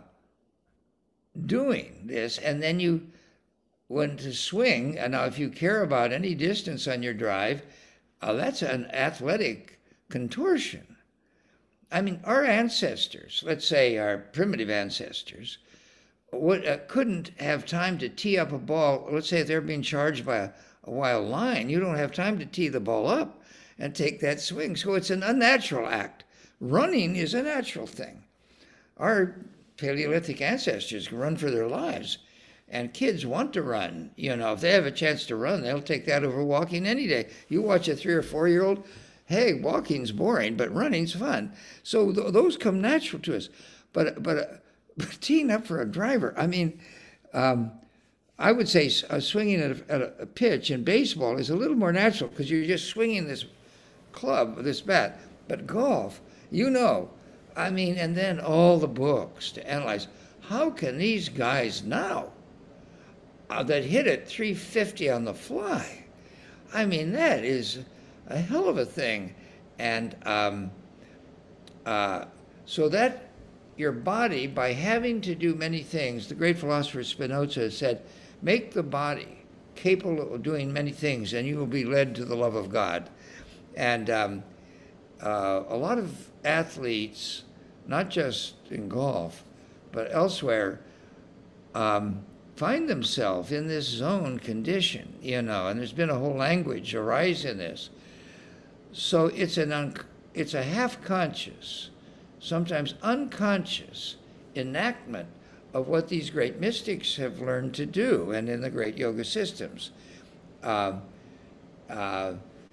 doing this, and then you, when to swing, and now if you care about any distance on your drive, uh, that's an athletic contortion. I mean, our ancestors, let's say our primitive ancestors, would, uh, couldn't have time to tee up a ball. Let's say if they're being charged by a, a wild lion, you don't have time to tee the ball up and take that swing. So it's an unnatural act. Running is a natural thing. Our Paleolithic ancestors can run for their lives, and kids want to run. You know, if they have a chance to run, they'll take that over walking any day. You watch a three or four-year-old, hey, walking's boring, but running's fun. So th- those come natural to us. But but, uh, but teeing up for a driver, I mean, um, I would say uh, swinging at a, at a pitch in baseball is a little more natural because you're just swinging this club, this bat. But golf, you know, I mean, and then all the books to analyze. How can these guys now uh, that hit it three fifty on the fly? I mean, that is a hell of a thing. And um, uh, so that your body, by having to do many things, the great philosopher Spinoza said, make the body capable of doing many things and you will be led to the love of God. And um, uh, a lot of athletes, not just in golf, but elsewhere, um, find themselves in this zone condition, you know, and there's been a whole language arise in this. So it's an un- it's a half-conscious, sometimes unconscious enactment of what these great mystics have learned to do, and in the great yoga systems. Uh, uh,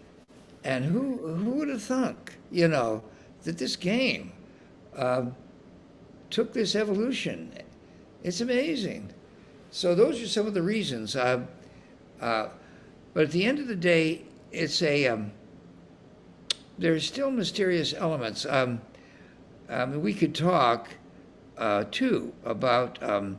and who who would have thunk, you know, that this game uh, took this evolution? It's amazing. So those are some of the reasons. Uh, uh, but at the end of the day, it's a um, there's still mysterious elements. Um, um, we could talk uh, too about um,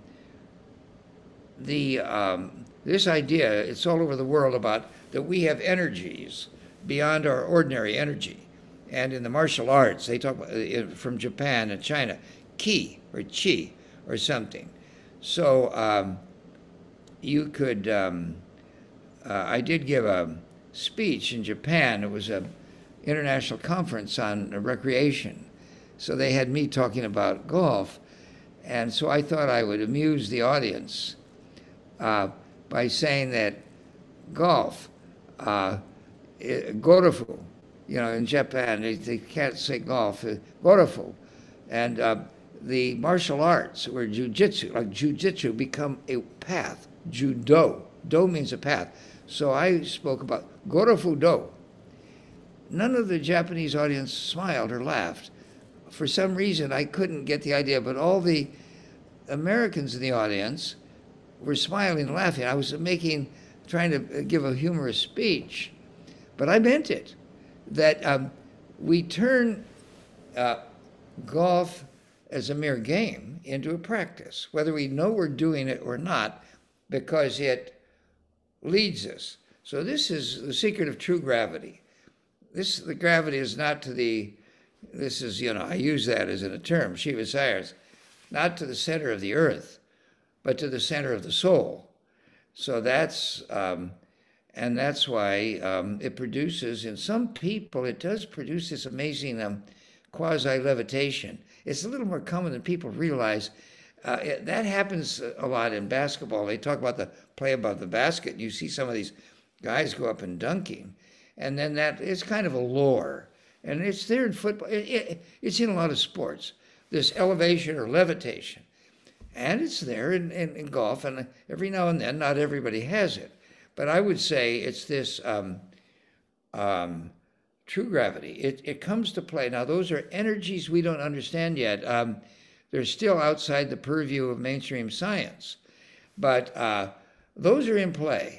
the um, this idea. It's all over the world about that we have energies beyond our ordinary energy, and in the martial arts, they talk about, uh, from Japan and China, ki or chi or something. So um, you could. Um, uh, I did give a speech in Japan. It was a international conference on recreation. So they had me talking about golf. And so I thought I would amuse the audience uh, by saying that golf, uh, gorufu, you know, in Japan, they, they can't say golf, uh, gorufu. And uh, the martial arts, where jujitsu, like jujitsu, become a path. Judo. Do means a path. So I spoke about gorufu do. None of the Japanese audience smiled or laughed. For some reason, I couldn't get the idea, but all the Americans in the audience were smiling and laughing. I was making, trying to give a humorous speech, but I meant it, that um, we turn uh, golf as a mere game into a practice, whether we know we're doing it or not, because it leads us. So this is the secret of true gravity. This, the gravity is not to the, this is, you know, I use that as in a term, Shiva Sayers, not to the center of the earth, but to the center of the soul. So that's, um, and that's why um, it produces, in some people, it does produce this amazing um, quasi-levitation. It's a little more common than people realize. Uh, it, that happens a lot in basketball. They talk about the play above the basket. And you see some of these guys go up and dunking. And then that is kind of a lore. And it's there in football. It, it, it's in a lot of sports, this elevation or levitation. And it's there in, in, in golf. And every now and then, not everybody has it. But I would say it's this um, um, true gravity. It, it comes to play. Now, those are energies we don't understand yet. Um, they're still outside the purview of mainstream science. But uh, those are in play.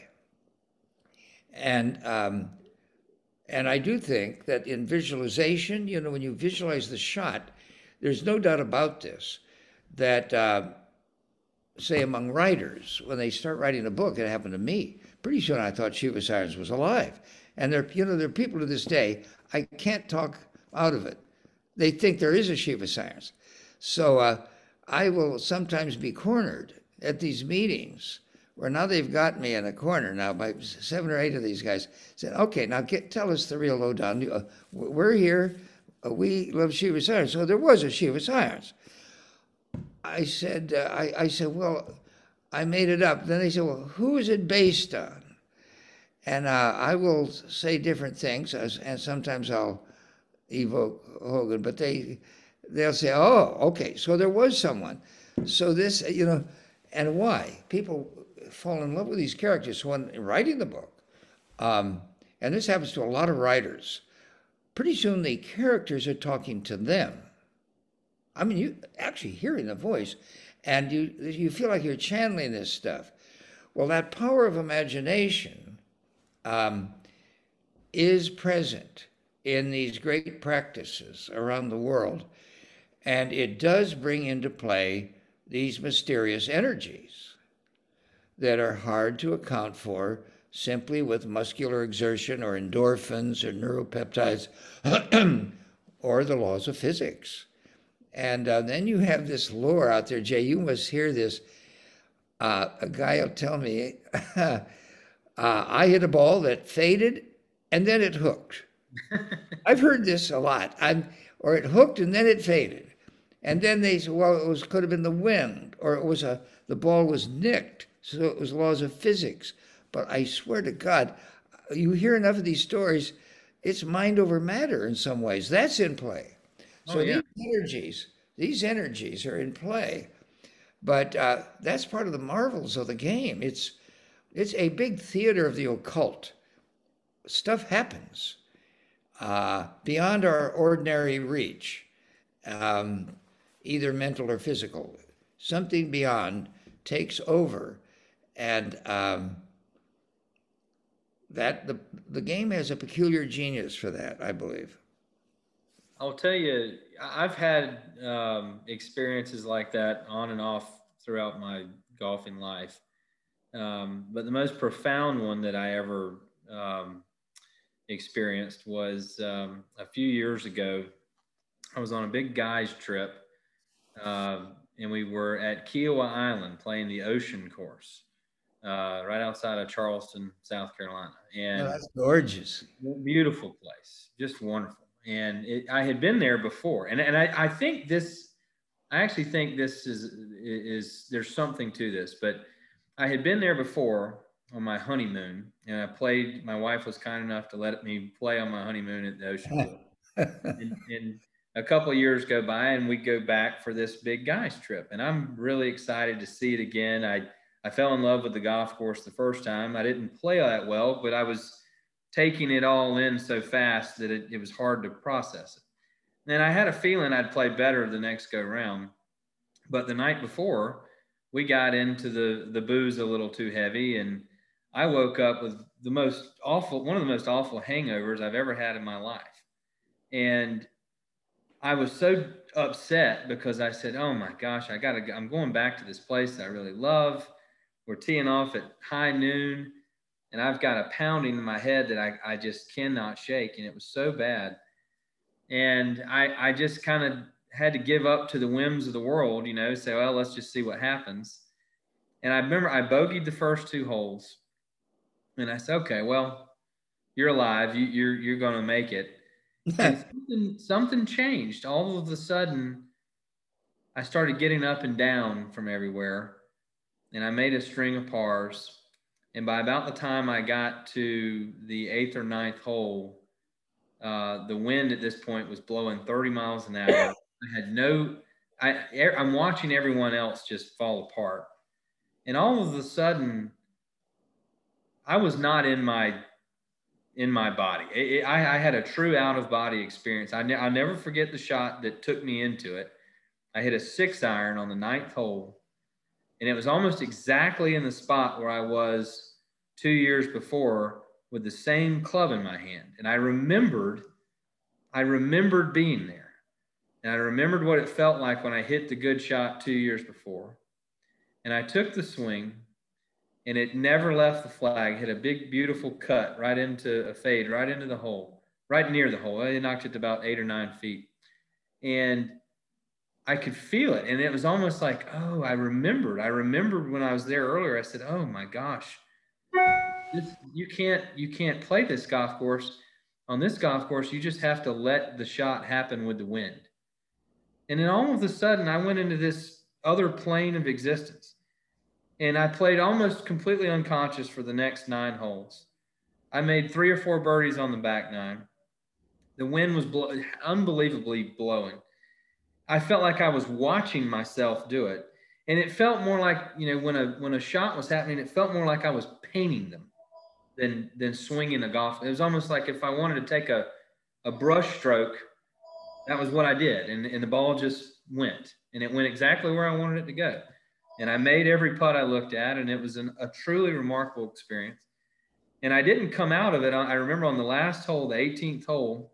And um, and I do think that in visualization, you know, when you visualize the shot, there's no doubt about this, that, uh, say, among writers, when they start writing a book, it happened to me. Pretty soon I thought Shiva Sirens was alive. And there, you know, there are people to this day, I can't talk out of it. They think there is a Shiva Sirens. So uh, I will sometimes be cornered at these meetings where now they've got me in a corner. Now, by seven or eight of these guys said, okay, now get, tell us the real lowdown. Uh, we're here. Uh, we love Shiva Sirens. So there was a Shiva Sirens. I said, uh, I, I said, well, I made it up. Then they said, well, who is it based on? And uh, I will say different things, as, and sometimes I'll evoke Hogan, but they, they'll say, oh, okay, so there was someone. So this, you know, and why? People fall in love with these characters. So when writing the book, um, and this happens to a lot of writers, pretty soon the characters are talking to them. I mean, you actually hearing the voice, and you you feel like you're channeling this stuff. Well, that power of imagination um, is present in these great practices around the world, and it does bring into play these mysterious energies that are hard to account for simply with muscular exertion or endorphins or neuropeptides or the laws of physics. And uh, then you have this lore out there, Jay, you must hear this. Uh, a guy will tell me, uh, I hit a ball that faded and then it hooked. I've heard this a lot. I'm, or it hooked and then it faded. And then they say, well, it was, could have been the wind, or it was a, the ball was nicked, so it was laws of physics. But I swear to God, you hear enough of these stories, it's mind over matter in some ways. That's in play. So oh, yeah. these energies, these energies are in play. But uh, that's part of the marvels of the game. It's, it's a big theater of the occult. Stuff happens uh, beyond our ordinary reach, um, either mental or physical. Something beyond takes over. And um, that the, the game has a peculiar genius for that, I believe. I'll tell you, I've had um, experiences like that on and off throughout my golfing life. Um, but the most profound one that I ever um, experienced was um, a few years ago. I was on a big guys trip, uh, and we were at Kiowa Island playing the Ocean Course, uh, right outside of Charleston, South Carolina. And oh, that's gorgeous. Beautiful place, just wonderful. And it, I had been there before. And, and I, I think this, I actually think this is, is, there's something to this, but I had been there before on my honeymoon, and I played, my wife was kind enough to let me play on my honeymoon at the Ocean Club. and, and a couple of years go by, and we go back for this big guys trip. And I'm really excited to see it again. I, I fell in love with the golf course the first time. I didn't play that well, but I was taking it all in so fast that it, it was hard to process it. And I had a feeling I'd play better the next go round. But the night before, we got into the, the booze a little too heavy, and I woke up with the most awful, one of the most awful hangovers I've ever had in my life. And I was so upset because I said, oh my gosh, I gotta go. I'm going back to this place that I really love. We're teeing off at high noon, and I've got a pounding in my head that I, I just cannot shake. And it was so bad. And I, I just kind of had to give up to the whims of the world, you know, say, well, let's just see what happens. And I remember I bogeyed the first two holes, and I said, okay, well, you're alive. You, you're you're going to make it. And something, something changed. All of a sudden, I started getting up and down from everywhere, and I made a string of pars. And by about the time I got to the eighth or ninth hole, uh, the wind at this point was blowing thirty miles an hour. I had no, I, I'm watching everyone else just fall apart. And all of a sudden, I was not in my in my body. It, it, I, I had a true out of body experience. I ne- I'll never forget the shot that took me into it. I hit a six iron on the ninth hole, and it was almost exactly in the spot where I was two years before with the same club in my hand. And I remembered, I remembered being there. And I remembered what it felt like when I hit the good shot two years before. And I took the swing, and it never left the flag. Hit a big, beautiful cut right into a fade, right into the hole, right near the hole. I knocked it to about eight or nine feet. And I could feel it. And it was almost like, oh, I remembered. I remembered when I was there earlier. I said, oh my gosh, this, you can't, you can't play this golf course. On this golf course, you just have to let the shot happen with the wind. And then all of a sudden, I went into this other plane of existence. And I played almost completely unconscious for the next nine holes. I made three or four birdies on the back nine. The wind was blow- unbelievably blowing. I felt like I was watching myself do it. And it felt more like, you know, when a when a shot was happening, it felt more like I was painting them than than swinging a golf. It was almost like if I wanted to take a, a brush stroke, that was what I did. And, and the ball just went. And it went exactly where I wanted it to go. And I made every putt I looked at, and it was an, a truly remarkable experience. And I didn't come out of it. I remember on the last hole, the eighteenth hole,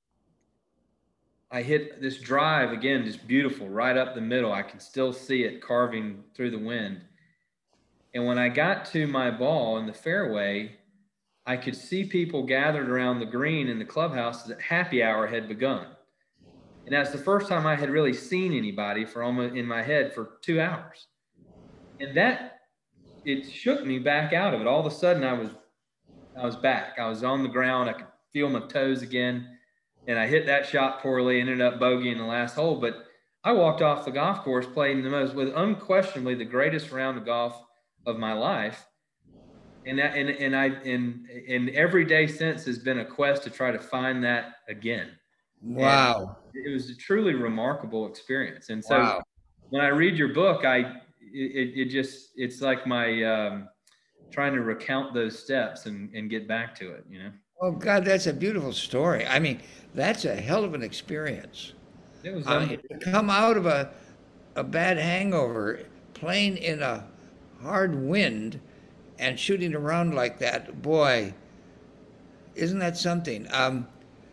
I hit this drive again, just beautiful, right up the middle. I can still see it carving through the wind. And when I got to my ball in the fairway, I could see people gathered around the green in the clubhouse that happy hour had begun. And that's the first time I had really seen anybody for almost in my head for two hours. And that, it shook me back out of it. All of a sudden I was, I was back. I was on the ground. I could feel my toes again. And I hit that shot poorly, ended up bogeying the last hole. But I walked off the golf course playing the most, with unquestionably the greatest round of golf of my life. And that, and, and I, and, and every day since has been a quest to try to find that again. Wow. And it was a truly remarkable experience. And so wow. when I read your book, I, it, it just, it's like my, um, trying to recount those steps and, and get back to it, you know? Oh God, that's a beautiful story. I mean, that's a hell of an experience. It was uh, to come out of a, a bad hangover, playing in a hard wind and shooting around like that. Boy, isn't that something? Um,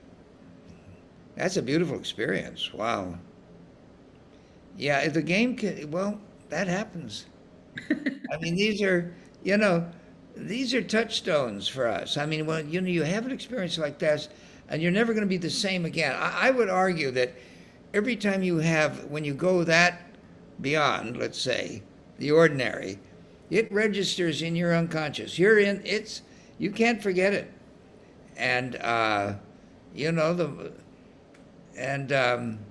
that's a beautiful experience. Wow. Yeah, the game can, well, that happens. I mean, these are, you know, these are touchstones for us. I mean, well, you know, you have an experience like this, and you're never going to be the same again. I, I would argue that every time you have, when you go that beyond, let's say, the ordinary, it registers in your unconscious. You're in, it's, you can't forget it. And, uh, you know, the, and, um,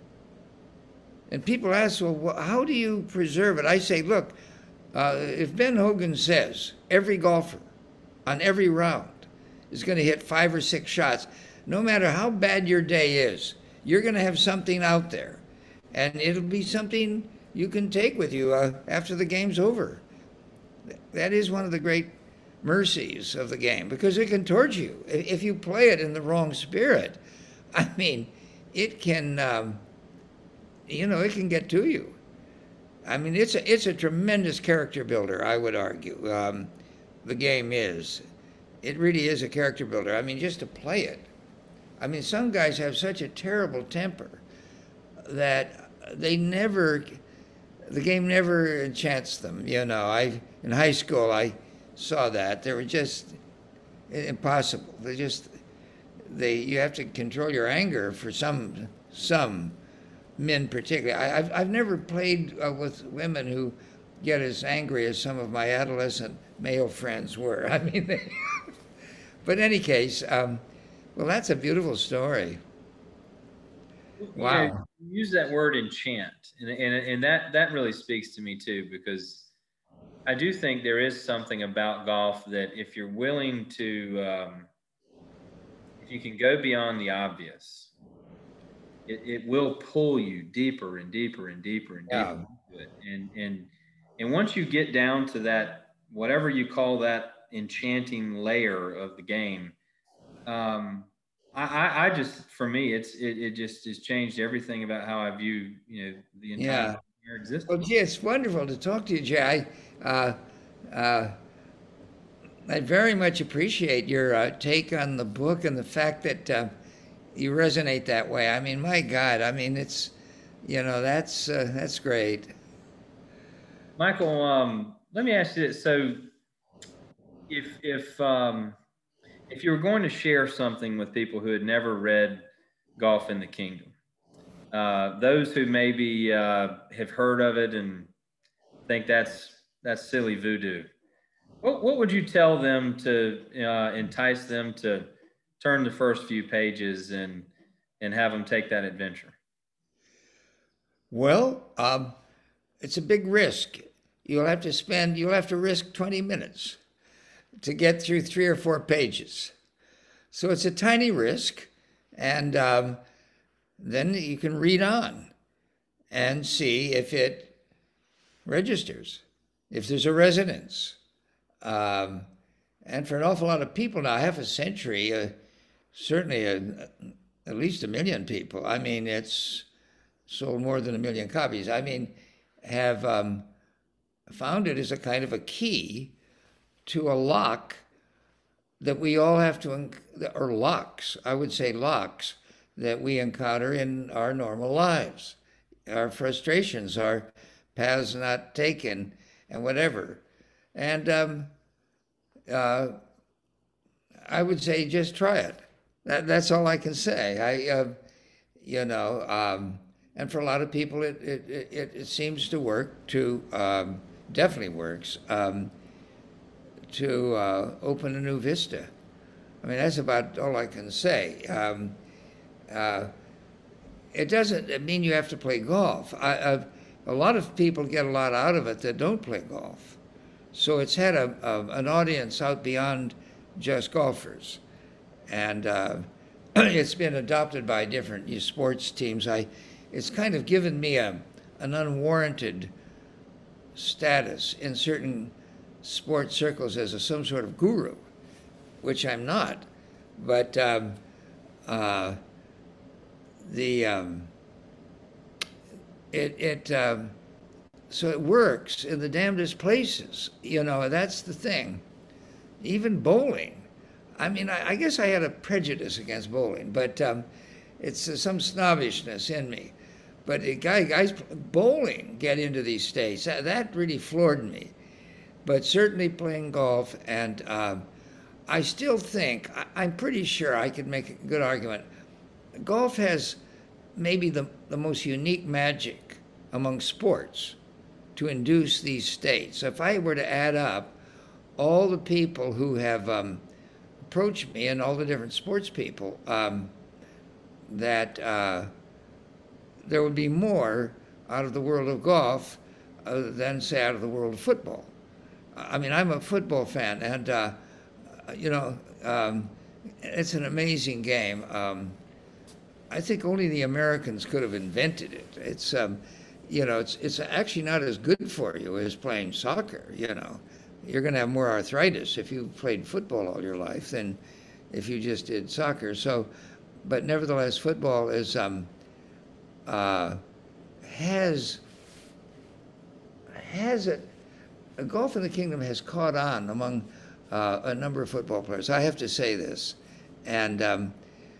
and people ask, well, how do you preserve it? I say, look, uh, if Ben Hogan says every golfer on every round is going to hit five or six shots, no matter how bad your day is, you're going to have something out there. And it'll be something you can take with you uh, after the game's over. That is one of the great mercies of the game, because it can torture you. If you play it in the wrong spirit, I mean, it can, um, you know, it can get to you. I mean, it's a, it's a tremendous character builder, I would argue. Um, the game is. It really is a character builder. I mean, just to play it. I mean, some guys have such a terrible temper that they never, the game never enchants them. You know, I in high school, I saw that. They were just impossible. They just, they, you have to control your anger for some, some men particularly. I, I've, I've never played uh, with women who get as angry as some of my adolescent male friends were. I mean, they, but in any case, um, well, that's a beautiful story. Wow. You know, you use that word enchant, and, and and that that really speaks to me too, because I do think there is something about golf that if you're willing to, um, if you can go beyond the obvious, it, it will pull you deeper and deeper and deeper and Yeah. deeper into it. And and and once you get down to that, whatever you call that enchanting layer of the game, um, I, I, I just, for me, it's it, it just has changed everything about how I view, you know, the Yeah. entire existence. Well, gee, it's wonderful to talk to you, Jay. I, uh, uh, I very much appreciate your uh, take on the book and the fact that uh, you resonate that way. I mean, my God, I mean, it's, you know, that's uh, that's great. Michael, um, let me ask you this. So if if um, if you were going to share something with people who had never read Golf in the Kingdom, uh, those who maybe uh, have heard of it and think that's that's silly voodoo, what what would you tell them to uh, entice them to turn the first few pages and and have them take that adventure? Well, um, it's a big risk. You'll have to spend, you'll have to risk twenty minutes to get through three or four pages. So it's a tiny risk, and um, then you can read on and see if it registers, if there's a resonance. Um, and for an awful lot of people now, half a century, uh, certainly a, at least a million people, I mean, it's sold more than a million copies, I mean, have um, found it as a kind of a key to a lock that we all have to, or locks, I would say locks, that we encounter in our normal lives. Our frustrations, our paths not taken, and whatever. And um, uh, I would say just try it. That, that's all I can say. I, uh, you know, um, and for a lot of people, it it, it, it seems to work. To um, definitely works. Um, to uh, open a new vista. I mean, that's about all I can say. Um, uh, it doesn't mean you have to play golf. I, I've, a lot of people get a lot out of it that don't play golf. So it's had a, a, an audience out beyond just golfers. And uh, it's been adopted by different sports teams. I, it's kind of given me a, an unwarranted status in certain sports circles as a, some sort of guru, which I'm not. But um, uh, the um, it it um, so it works in the damnedest places. You know, that's the thing. Even bowling. I mean, I, I guess I had a prejudice against bowling, but um, it's uh, some snobbishness in me. But it, guys, guys, bowling get into these states. That, that really floored me. But certainly playing golf, and um, I still think, I, I'm pretty sure I could make a good argument. Golf has maybe the, the most unique magic among sports to induce these states. If I were to add up all the people who have um, approached me and all the different sports people, um, that uh, there would be more out of the world of golf uh, than, say, out of the world of football. I mean, I'm a football fan, and, uh, you know, um, it's an amazing game. Um, I think only the Americans could have invented it. It's, um, you know, it's, it's actually not as good for you as playing soccer, you know. You're going to have more arthritis if you played football all your life than if you just did soccer. So, but nevertheless, football is, um, uh, has, has a, Golf in the Kingdom has caught on among uh, a number of football players. I have to say this. And, um,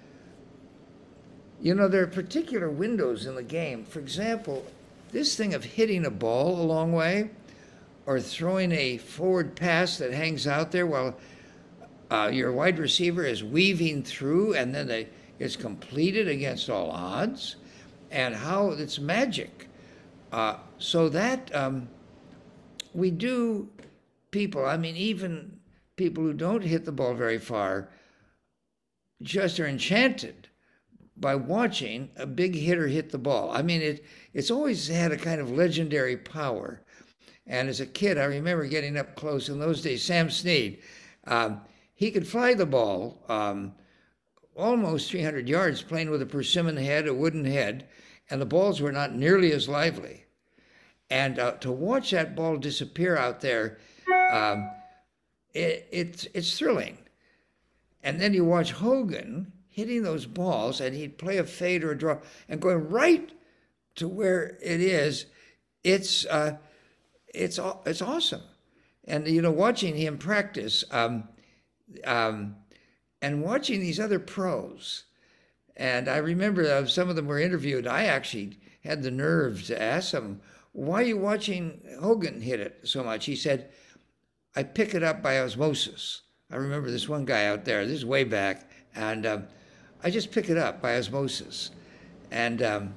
you know, there are particular windows in the game. For example, this thing of hitting a ball a long way or throwing a forward pass that hangs out there while uh, your wide receiver is weaving through and then they, it's completed against all odds, and how it's magic. Uh, so that... Um, we do people, I mean, even people who don't hit the ball very far just are enchanted by watching a big hitter hit the ball. I mean, it it's always had a kind of legendary power. And as a kid, I remember getting up close in those days. Sam Snead, um, he could fly the ball um, almost three hundred yards, playing with a persimmon head, a wooden head, and the balls were not nearly as lively. And uh, to watch that ball disappear out there, um, it, it's it's thrilling. And then you watch Hogan hitting those balls, and he'd play a fade or a draw, and going right to where it is. It's uh, it's it's awesome. And you know, watching him practice, um, um, and watching these other pros. And I remember uh, some of them were interviewed. I actually had the nerve to ask them, why are you watching Hogan hit it so much? He said, I pick it up by osmosis. I remember this one guy out there, this is way back, and um, I just pick it up by osmosis. And, um,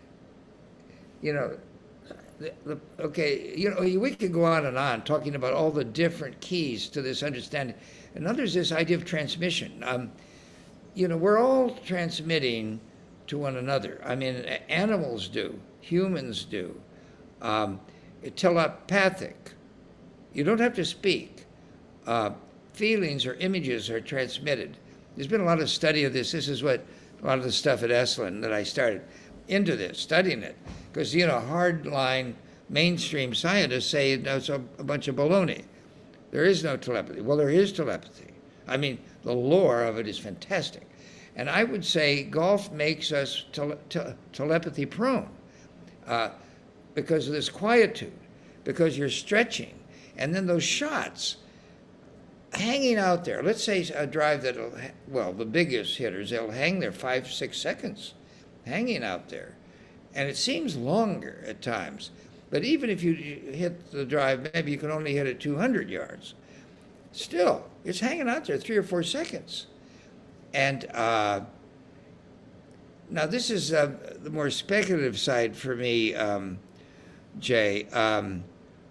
you know, the, the, okay, you know, we could go on and on talking about all the different keys to this understanding. And others, this idea of transmission. Um, you know, we're all transmitting to one another. I mean, animals do, humans do. Um, telepathic. You don't have to speak. Uh, feelings or images are transmitted. There's been a lot of study of this. This is what a lot of the stuff at Esalen that I started into this, studying it. Because, you know, hardline mainstream scientists say it's a, a bunch of baloney. There is no telepathy. Well, there is telepathy. I mean, the lore of it is fantastic. And I would say golf makes us tele- te- telepathy prone. Uh, because of this quietude, because you're stretching. And then those shots hanging out there, let's say a drive that'll, well, the biggest hitters, they'll hang there five, six seconds, hanging out there. And it seems longer at times. But even if you hit the drive, maybe you can only hit it two hundred yards. Still, it's hanging out there three or four seconds. And uh, now this is uh, the more speculative side for me, um, Jay, um,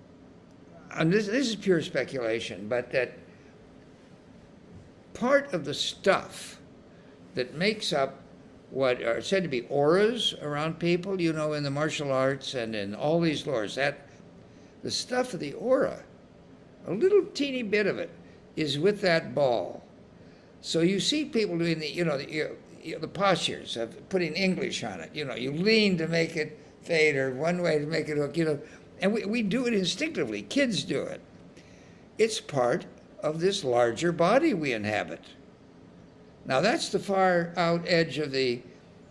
and this, this is pure speculation, but that part of the stuff that makes up what are said to be auras around people, you know, in the martial arts and in all these lores, that the stuff of the aura, a little teeny bit of it is with that ball. So you see people doing the, you know, the, you know, the postures of putting English on it. You know, you lean to make it fade, or one way to make it hook, you know, and we, we do it instinctively. Kids do it. It's part of this larger body we inhabit. Now that's the far out edge of the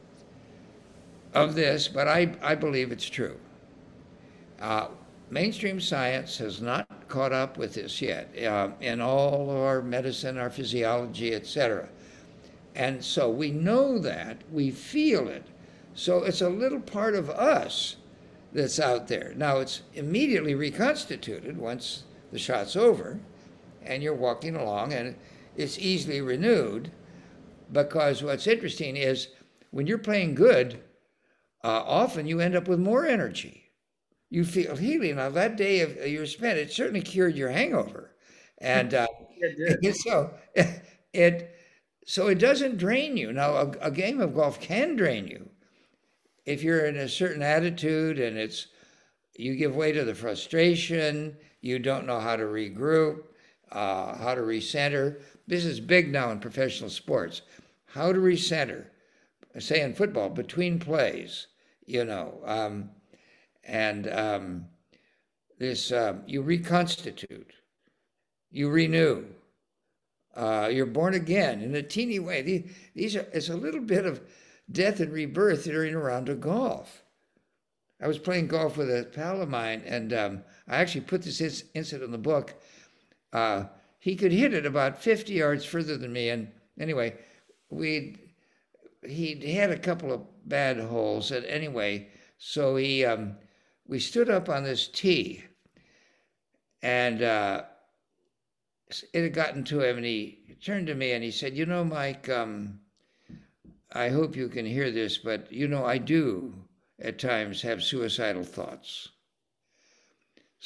of this, but I, I believe it's true. Uh, mainstream science has not caught up with this yet uh, in all of our medicine, our physiology, et cetera. And so we know that, we feel it. So it's a little part of us that's out there. Now it's immediately reconstituted once the shot's over and you're walking along, and it's easily renewed, because what's interesting is when you're playing good, uh, often you end up with more energy. You feel healing. Now that day of you spent, it certainly cured your hangover. And uh, it so it so it doesn't drain you. Now a, a game of golf can drain you if you're in a certain attitude and it's you give way to the frustration, you don't know how to regroup, uh, how to recenter. This is big now in professional sports. How to recenter, say in football, between plays, you know, um, and um, this um, you reconstitute, you renew, uh, you're born again in a teeny way. These, these are it's a little bit of death and rebirth during a round of golf. I was playing golf with a pal of mine, and um, I actually put this incident in the book. Uh, he could hit it about fifty yards further than me, and anyway, we he'd had a couple of bad holes, and anyway, so he um, we stood up on this tee, and uh, it had gotten to him, and he turned to me and he said, "You know, Mike, um, I hope you can hear this, but you know, I do at times have suicidal thoughts."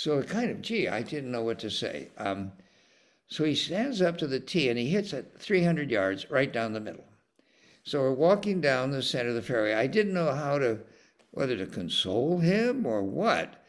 So it kind of, gee, I didn't know what to say. Um, so he stands up to the tee and he hits it three hundred yards right down the middle. So we're walking down the center of the fairway. I didn't know how to, whether to console him or what.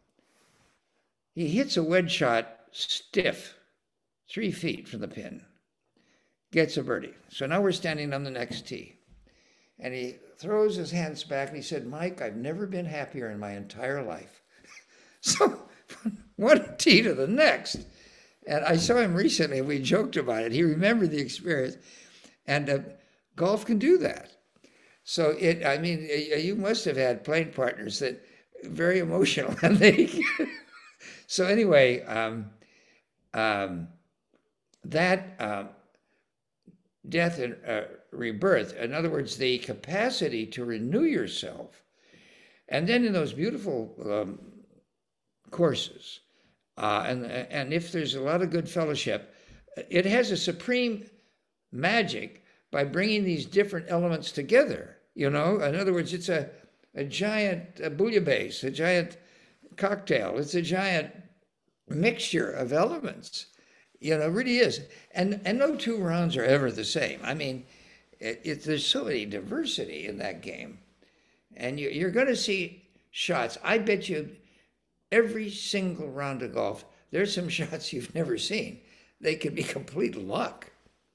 He hits a wedge shot stiff, three feet from the pin, gets a birdie. So now we're standing on the next tee. And he throws his hands back and he said, Mike, I've never been happier in my entire life. So one tee to the next. And I saw him recently and we joked about it. He remembered the experience. And uh, golf can do that. So it, I mean, you must have had playing partners that very emotional. And they, so anyway, um, um, that um, death and uh, rebirth, in other words, the capacity to renew yourself. And then in those beautiful um, courses, uh, and, and if there's a lot of good fellowship, it has a supreme magic by bringing these different elements together. You know, in other words, it's a, a giant a bouillabaisse, a giant cocktail. It's a giant mixture of elements. You know, it really is. And and no two rounds are ever the same. I mean, it, it, there's so many diversity in that game. And you, you're going to see shots. I bet you every single round of golf, there's some shots you've never seen. They could be complete luck.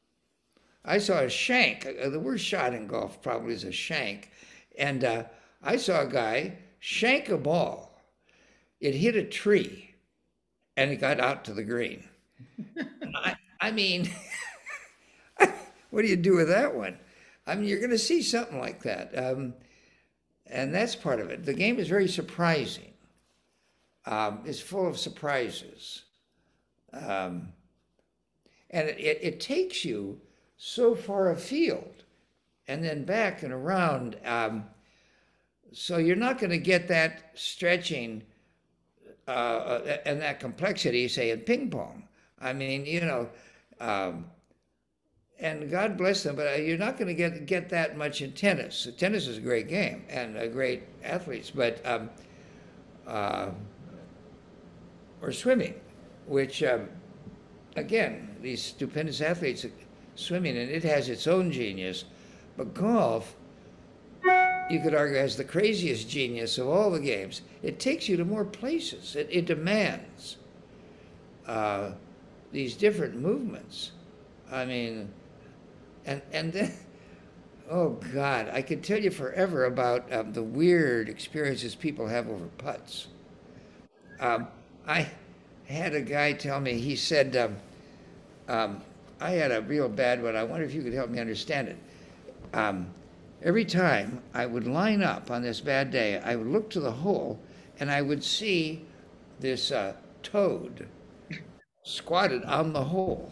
I saw a shank. The worst shot in golf probably is a shank. And uh, I saw a guy shank a ball. It hit a tree, and it got out to the green. I, I mean, what do you do with that one? I mean, you're going to see something like that. Um, and that's part of it. The game is very surprising. Um, it's full of surprises. Um, and it, it, it takes you so far afield and then back and around. Um, so you're not going to get that stretching uh, and that complexity, say, in ping pong. I mean, you know, um, and God bless them, but you're not going to get get that much in tennis. Tennis is a great game and uh, great athletes, but um, uh, or swimming, which um, again, these stupendous athletes. Swimming, and it has its own genius, but golf, you could argue, has the craziest genius of all the games. It takes you to more places. It, it demands uh, these different movements. I mean, and and then, oh God, I could tell you forever about um, the weird experiences people have over putts. Um, I had a guy tell me, he said, um, um, I had a real bad one. I wonder if you could help me understand it. Um, every time I would line up on this bad day, I would look to the hole and I would see this uh, toad squatted on the hole.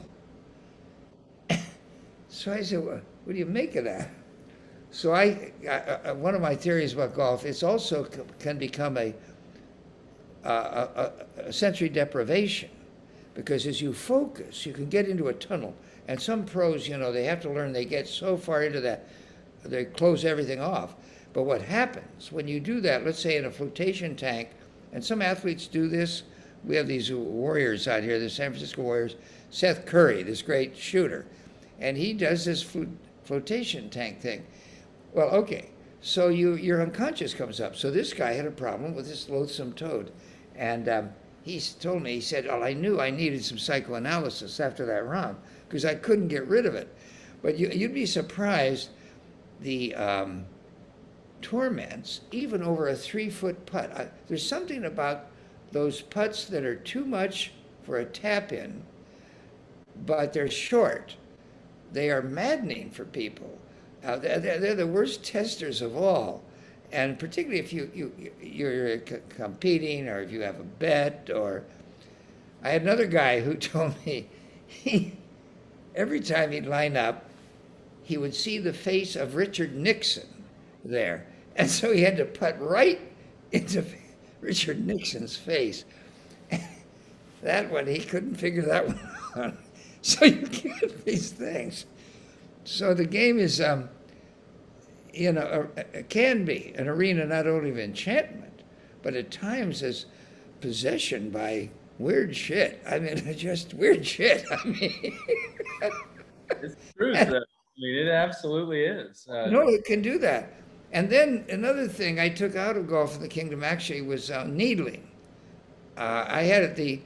So I said, well, what do you make of that? So I, I, one of my theories about golf, it's also can become a, a, a, a sensory deprivation. Because as you focus, you can get into a tunnel. And some pros, you know, they have to learn, they get so far into that, they close everything off. But what happens when you do that, let's say in a flotation tank, and some athletes do this. We have these warriors out here, the San Francisco Warriors, Seth Curry, this great shooter. And he does this fl- flotation tank thing. Well, okay, so you, your unconscious comes up. So this guy had a problem with this loathsome toad. And um, he told me, he said, well, I knew I needed some psychoanalysis after that round because I couldn't get rid of it. But you, you'd be surprised the um, torments, even over a three-foot putt. I, there's something about those putts that are too much for a tap-in, but they're short. They are maddening for people. Uh, they're, they're the worst testers of all. And particularly if you, you, you're c- competing or if you have a bet or... I had another guy who told me he, every time he'd line up, he would see the face of Richard Nixon there. And so he had to putt right into Richard Nixon's face. That one, he couldn't figure that one out. So you get these things. So the game is... Um, you know, a, a, can be an arena not only of enchantment, but at times as possession by weird shit. I mean, just weird shit. I mean, It's the truth, though. I mean, it absolutely is. Uh, no, it can do that. And then another thing I took out of Golf in the Kingdom actually was uh, needling. Uh, I had the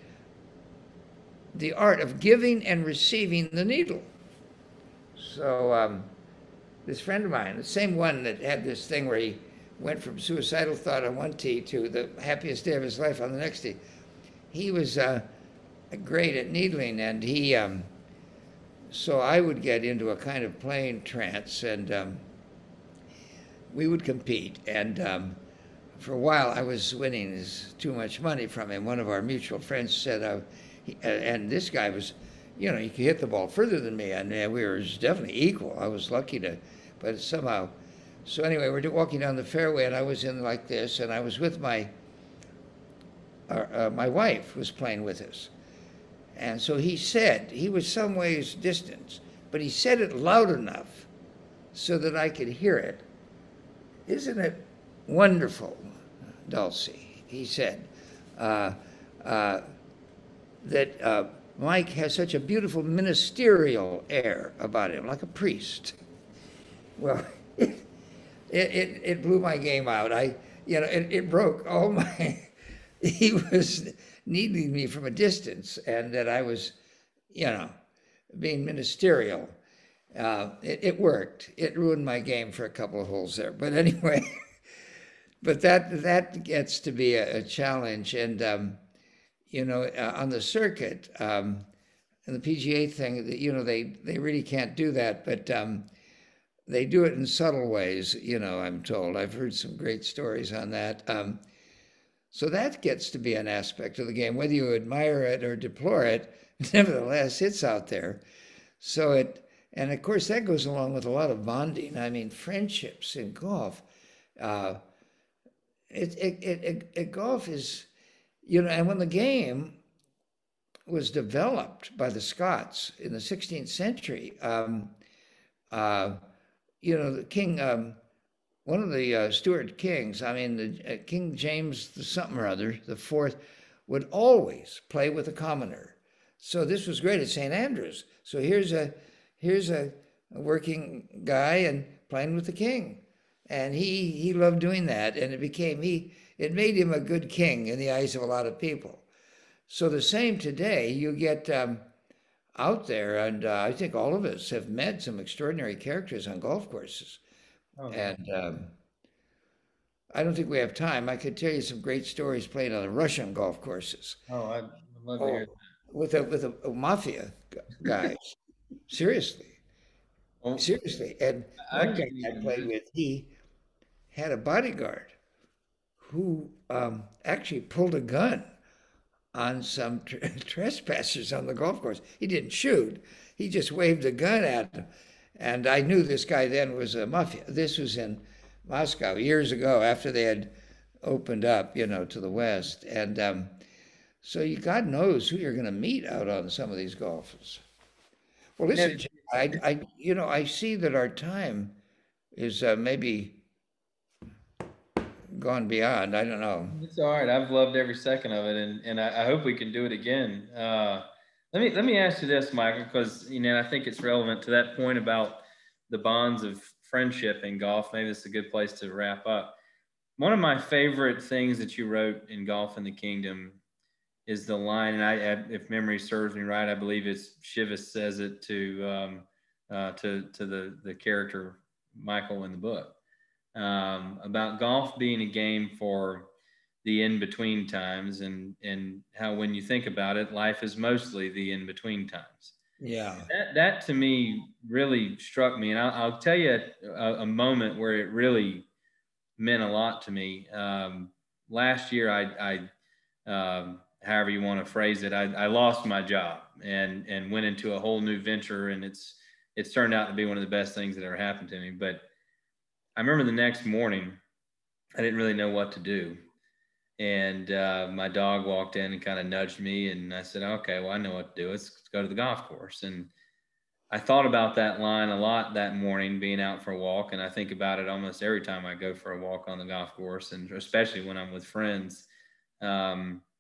the art of giving and receiving the needle. So um, this friend of mine, the same one that had this thing where he went from suicidal thought on one tee to the happiest day of his life on the next tee, he was uh, great at needling, and he. Um, so I would get into a kind of playing trance, and um, we would compete. And um, for a while, I was winning too much money from him. One of our mutual friends said, uh, he, uh, and this guy was, you know, he could hit the ball further than me, and uh, we were definitely equal. I was lucky to, but somehow. So anyway, we're walking down the fairway, and I was in like this, and I was with my, uh, uh, my wife was playing with us. And so he said, he was some ways distant, but he said it loud enough so that I could hear it. Isn't it wonderful, Dulcie? He said, uh, uh, that uh, Mike has such a beautiful ministerial air about him, like a priest. Well, it, it, it blew my game out. I, you know, it, it broke all my, he was needling me from a distance, and that I was, you know, being ministerial. Uh, it, it worked. It ruined my game for a couple of holes there. But anyway, but that that gets to be a, a challenge. And, um, you know, uh, on the circuit, um, and the P G A thing, you know, they, they really can't do that. But um, they do it in subtle ways, you know, I'm told. I've heard some great stories on that. Um, So that gets to be an aspect of the game, whether you admire it or deplore it, nevertheless, it's out there. So it, and of course that goes along with a lot of bonding. I mean, friendships in golf. Uh, it, it, it, it, it, golf is, you know, and when the game was developed by the Scots in the sixteenth century, um, uh, you know, the king, um, one of the uh, Stuart kings, I mean, the, uh, King James the something or other, the fourth, would always play with a commoner. So this was great at Saint Andrews. So here's a here's a, a working guy and playing with the king, and he he loved doing that, and it became he it made him a good king in the eyes of a lot of people. So the same today, you get um, out there, and uh, I think all of us have met some extraordinary characters on golf courses. Oh, and um, I don't think we have time. I could tell you some great stories playing on the Russian golf courses. Oh, I'd love to hear that. With a with a, a mafia guys, seriously, Well, seriously. And one guy I played with, he had a bodyguard who um, actually pulled a gun on some tr- trespassers on the golf course. He didn't shoot; he just waved a gun at them. And I knew this guy then was a mafia. This was in Moscow years ago, after they had opened up, you know, to the west. And um, so you, God knows who you're going to meet out on some of these golfers. Well, listen, I, I, you know, I see that our time is uh, maybe gone beyond. I don't know. It's all right. I've loved every second of it, and and I, I hope we can do it again. Uh, Let me let me ask you this, Michael, because you know I think it's relevant to that point about the bonds of friendship in golf. Maybe it's a good place to wrap up. One of my favorite things that you wrote in Golf in the Kingdom is the line, and I, if memory serves me right, I believe it's Chivas says it to um, uh, to to the the character Michael in the book um, about golf being a game for the in-between times, and and how when you think about it, life is mostly the in-between times. Yeah. That that to me really struck me, and I'll, I'll tell you a, a moment where it really meant a lot to me. Um, last year, I, I um, however you want to phrase it, I, I lost my job and and went into a whole new venture, and it's it's turned out to be one of the best things that ever happened to me. But I remember the next morning, I didn't really know what to do. And uh, my dog walked in and kind of nudged me, and I said, okay, well, I know what to do. Let's, let's go to the golf course. And I thought about that line a lot that morning, being out for a walk. And I think about it almost every time I go for a walk on the golf course, and especially when I'm with friends. Um,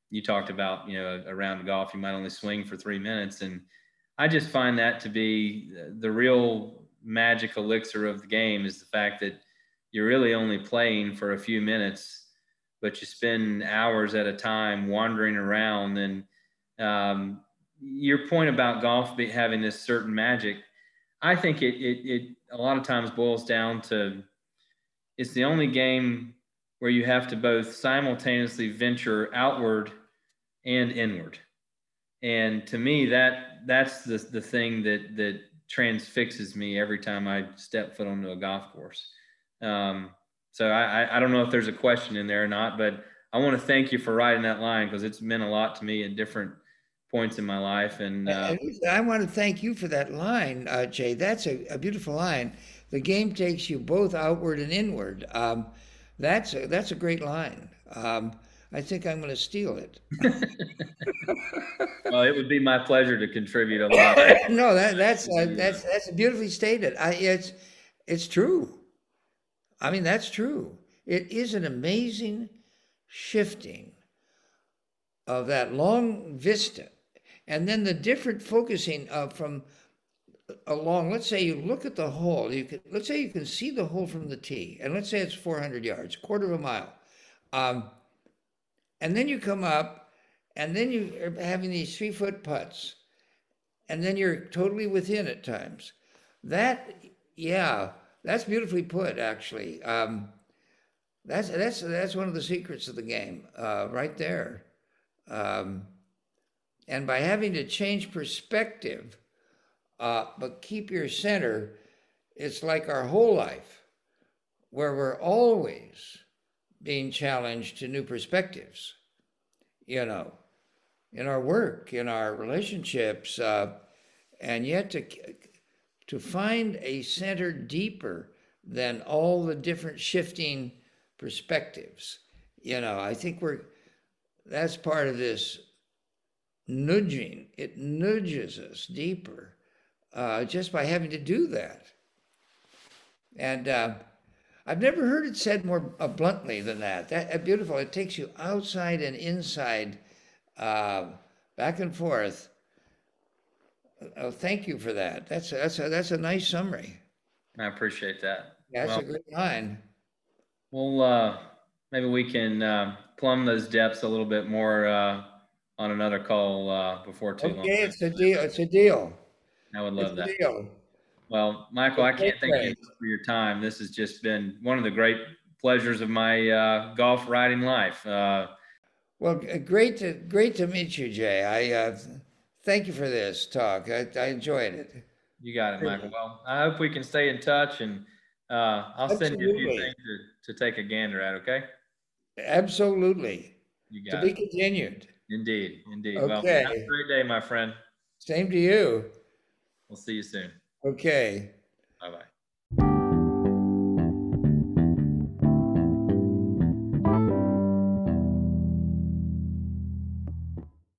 you talked about, you know, a round of golf, you might only swing for three minutes. And I just find that to be the real magic elixir of the game, is the fact that you're really only playing for a few minutes, but you spend hours at a time wandering around. And um, your point about golf be, having this certain magic, I think it, it, it a lot of times boils down to, it's the only game where you have to both simultaneously venture outward and inward. And to me, that that's the, the thing that, that transfixes me every time I step foot onto a golf course. Um, so I, I don't know if there's a question in there or not, but I want to thank you for writing that line, because it's meant a lot to me at different points in my life. And uh, I want to thank you for that line, uh, Jay. That's a, a beautiful line. The game takes you both outward and inward. Um, that's a, that's a great line. Um, I think I'm going to steal it. Well, it would be my pleasure to contribute a lot. No, that that's uh, that's that's beautifully stated. I, it's it's true. I mean, that's true. It is an amazing shifting of that long vista, and then the different focusing of from along. Let's say you look at the hole. You could let's say you can see the hole from the tee, and let's say it's four hundred yards, quarter of a mile, um, and then you come up, and then you are having these three foot putts, and then you're totally within at times. That, yeah, that's beautifully put. Actually, um, that's that's that's one of the secrets of the game, uh, right there. Um, and by having to change perspective, uh, but keep your center, it's like our whole life, where we're always being challenged to new perspectives, you know, in our work, in our relationships, uh, and yet to, to find a center deeper than all the different shifting perspectives. You know, I think we're, that's part of this nudging. It nudges us deeper uh, just by having to do that. And uh, I've never heard it said more uh, bluntly than that. That uh, beautiful. It takes you outside and inside, uh, back and forth. Oh, thank you for that. That's a, that's a, that's a nice summary. I appreciate that. That's well, a great line. Well, uh, maybe we can uh, plumb those depths a little bit more uh, on another call uh, before too okay, long. Okay, it's a deal. It's a deal. I would love it's that. A deal. Well, Michael, I can't thank you for your time. This has just been one of the great pleasures of my uh, golf riding life. Uh, well, great to great to meet you, Jay. I uh, thank you for this talk. I, I enjoyed it. You got it, Michael. Well, I hope we can stay in touch, and uh, I'll Absolutely. send you a few things to, to take a gander at, okay? Absolutely. You got to it. be continued. Indeed, indeed. Okay. Well, have a great day, my friend. Same to you. We'll see you soon. Okay. Bye-bye.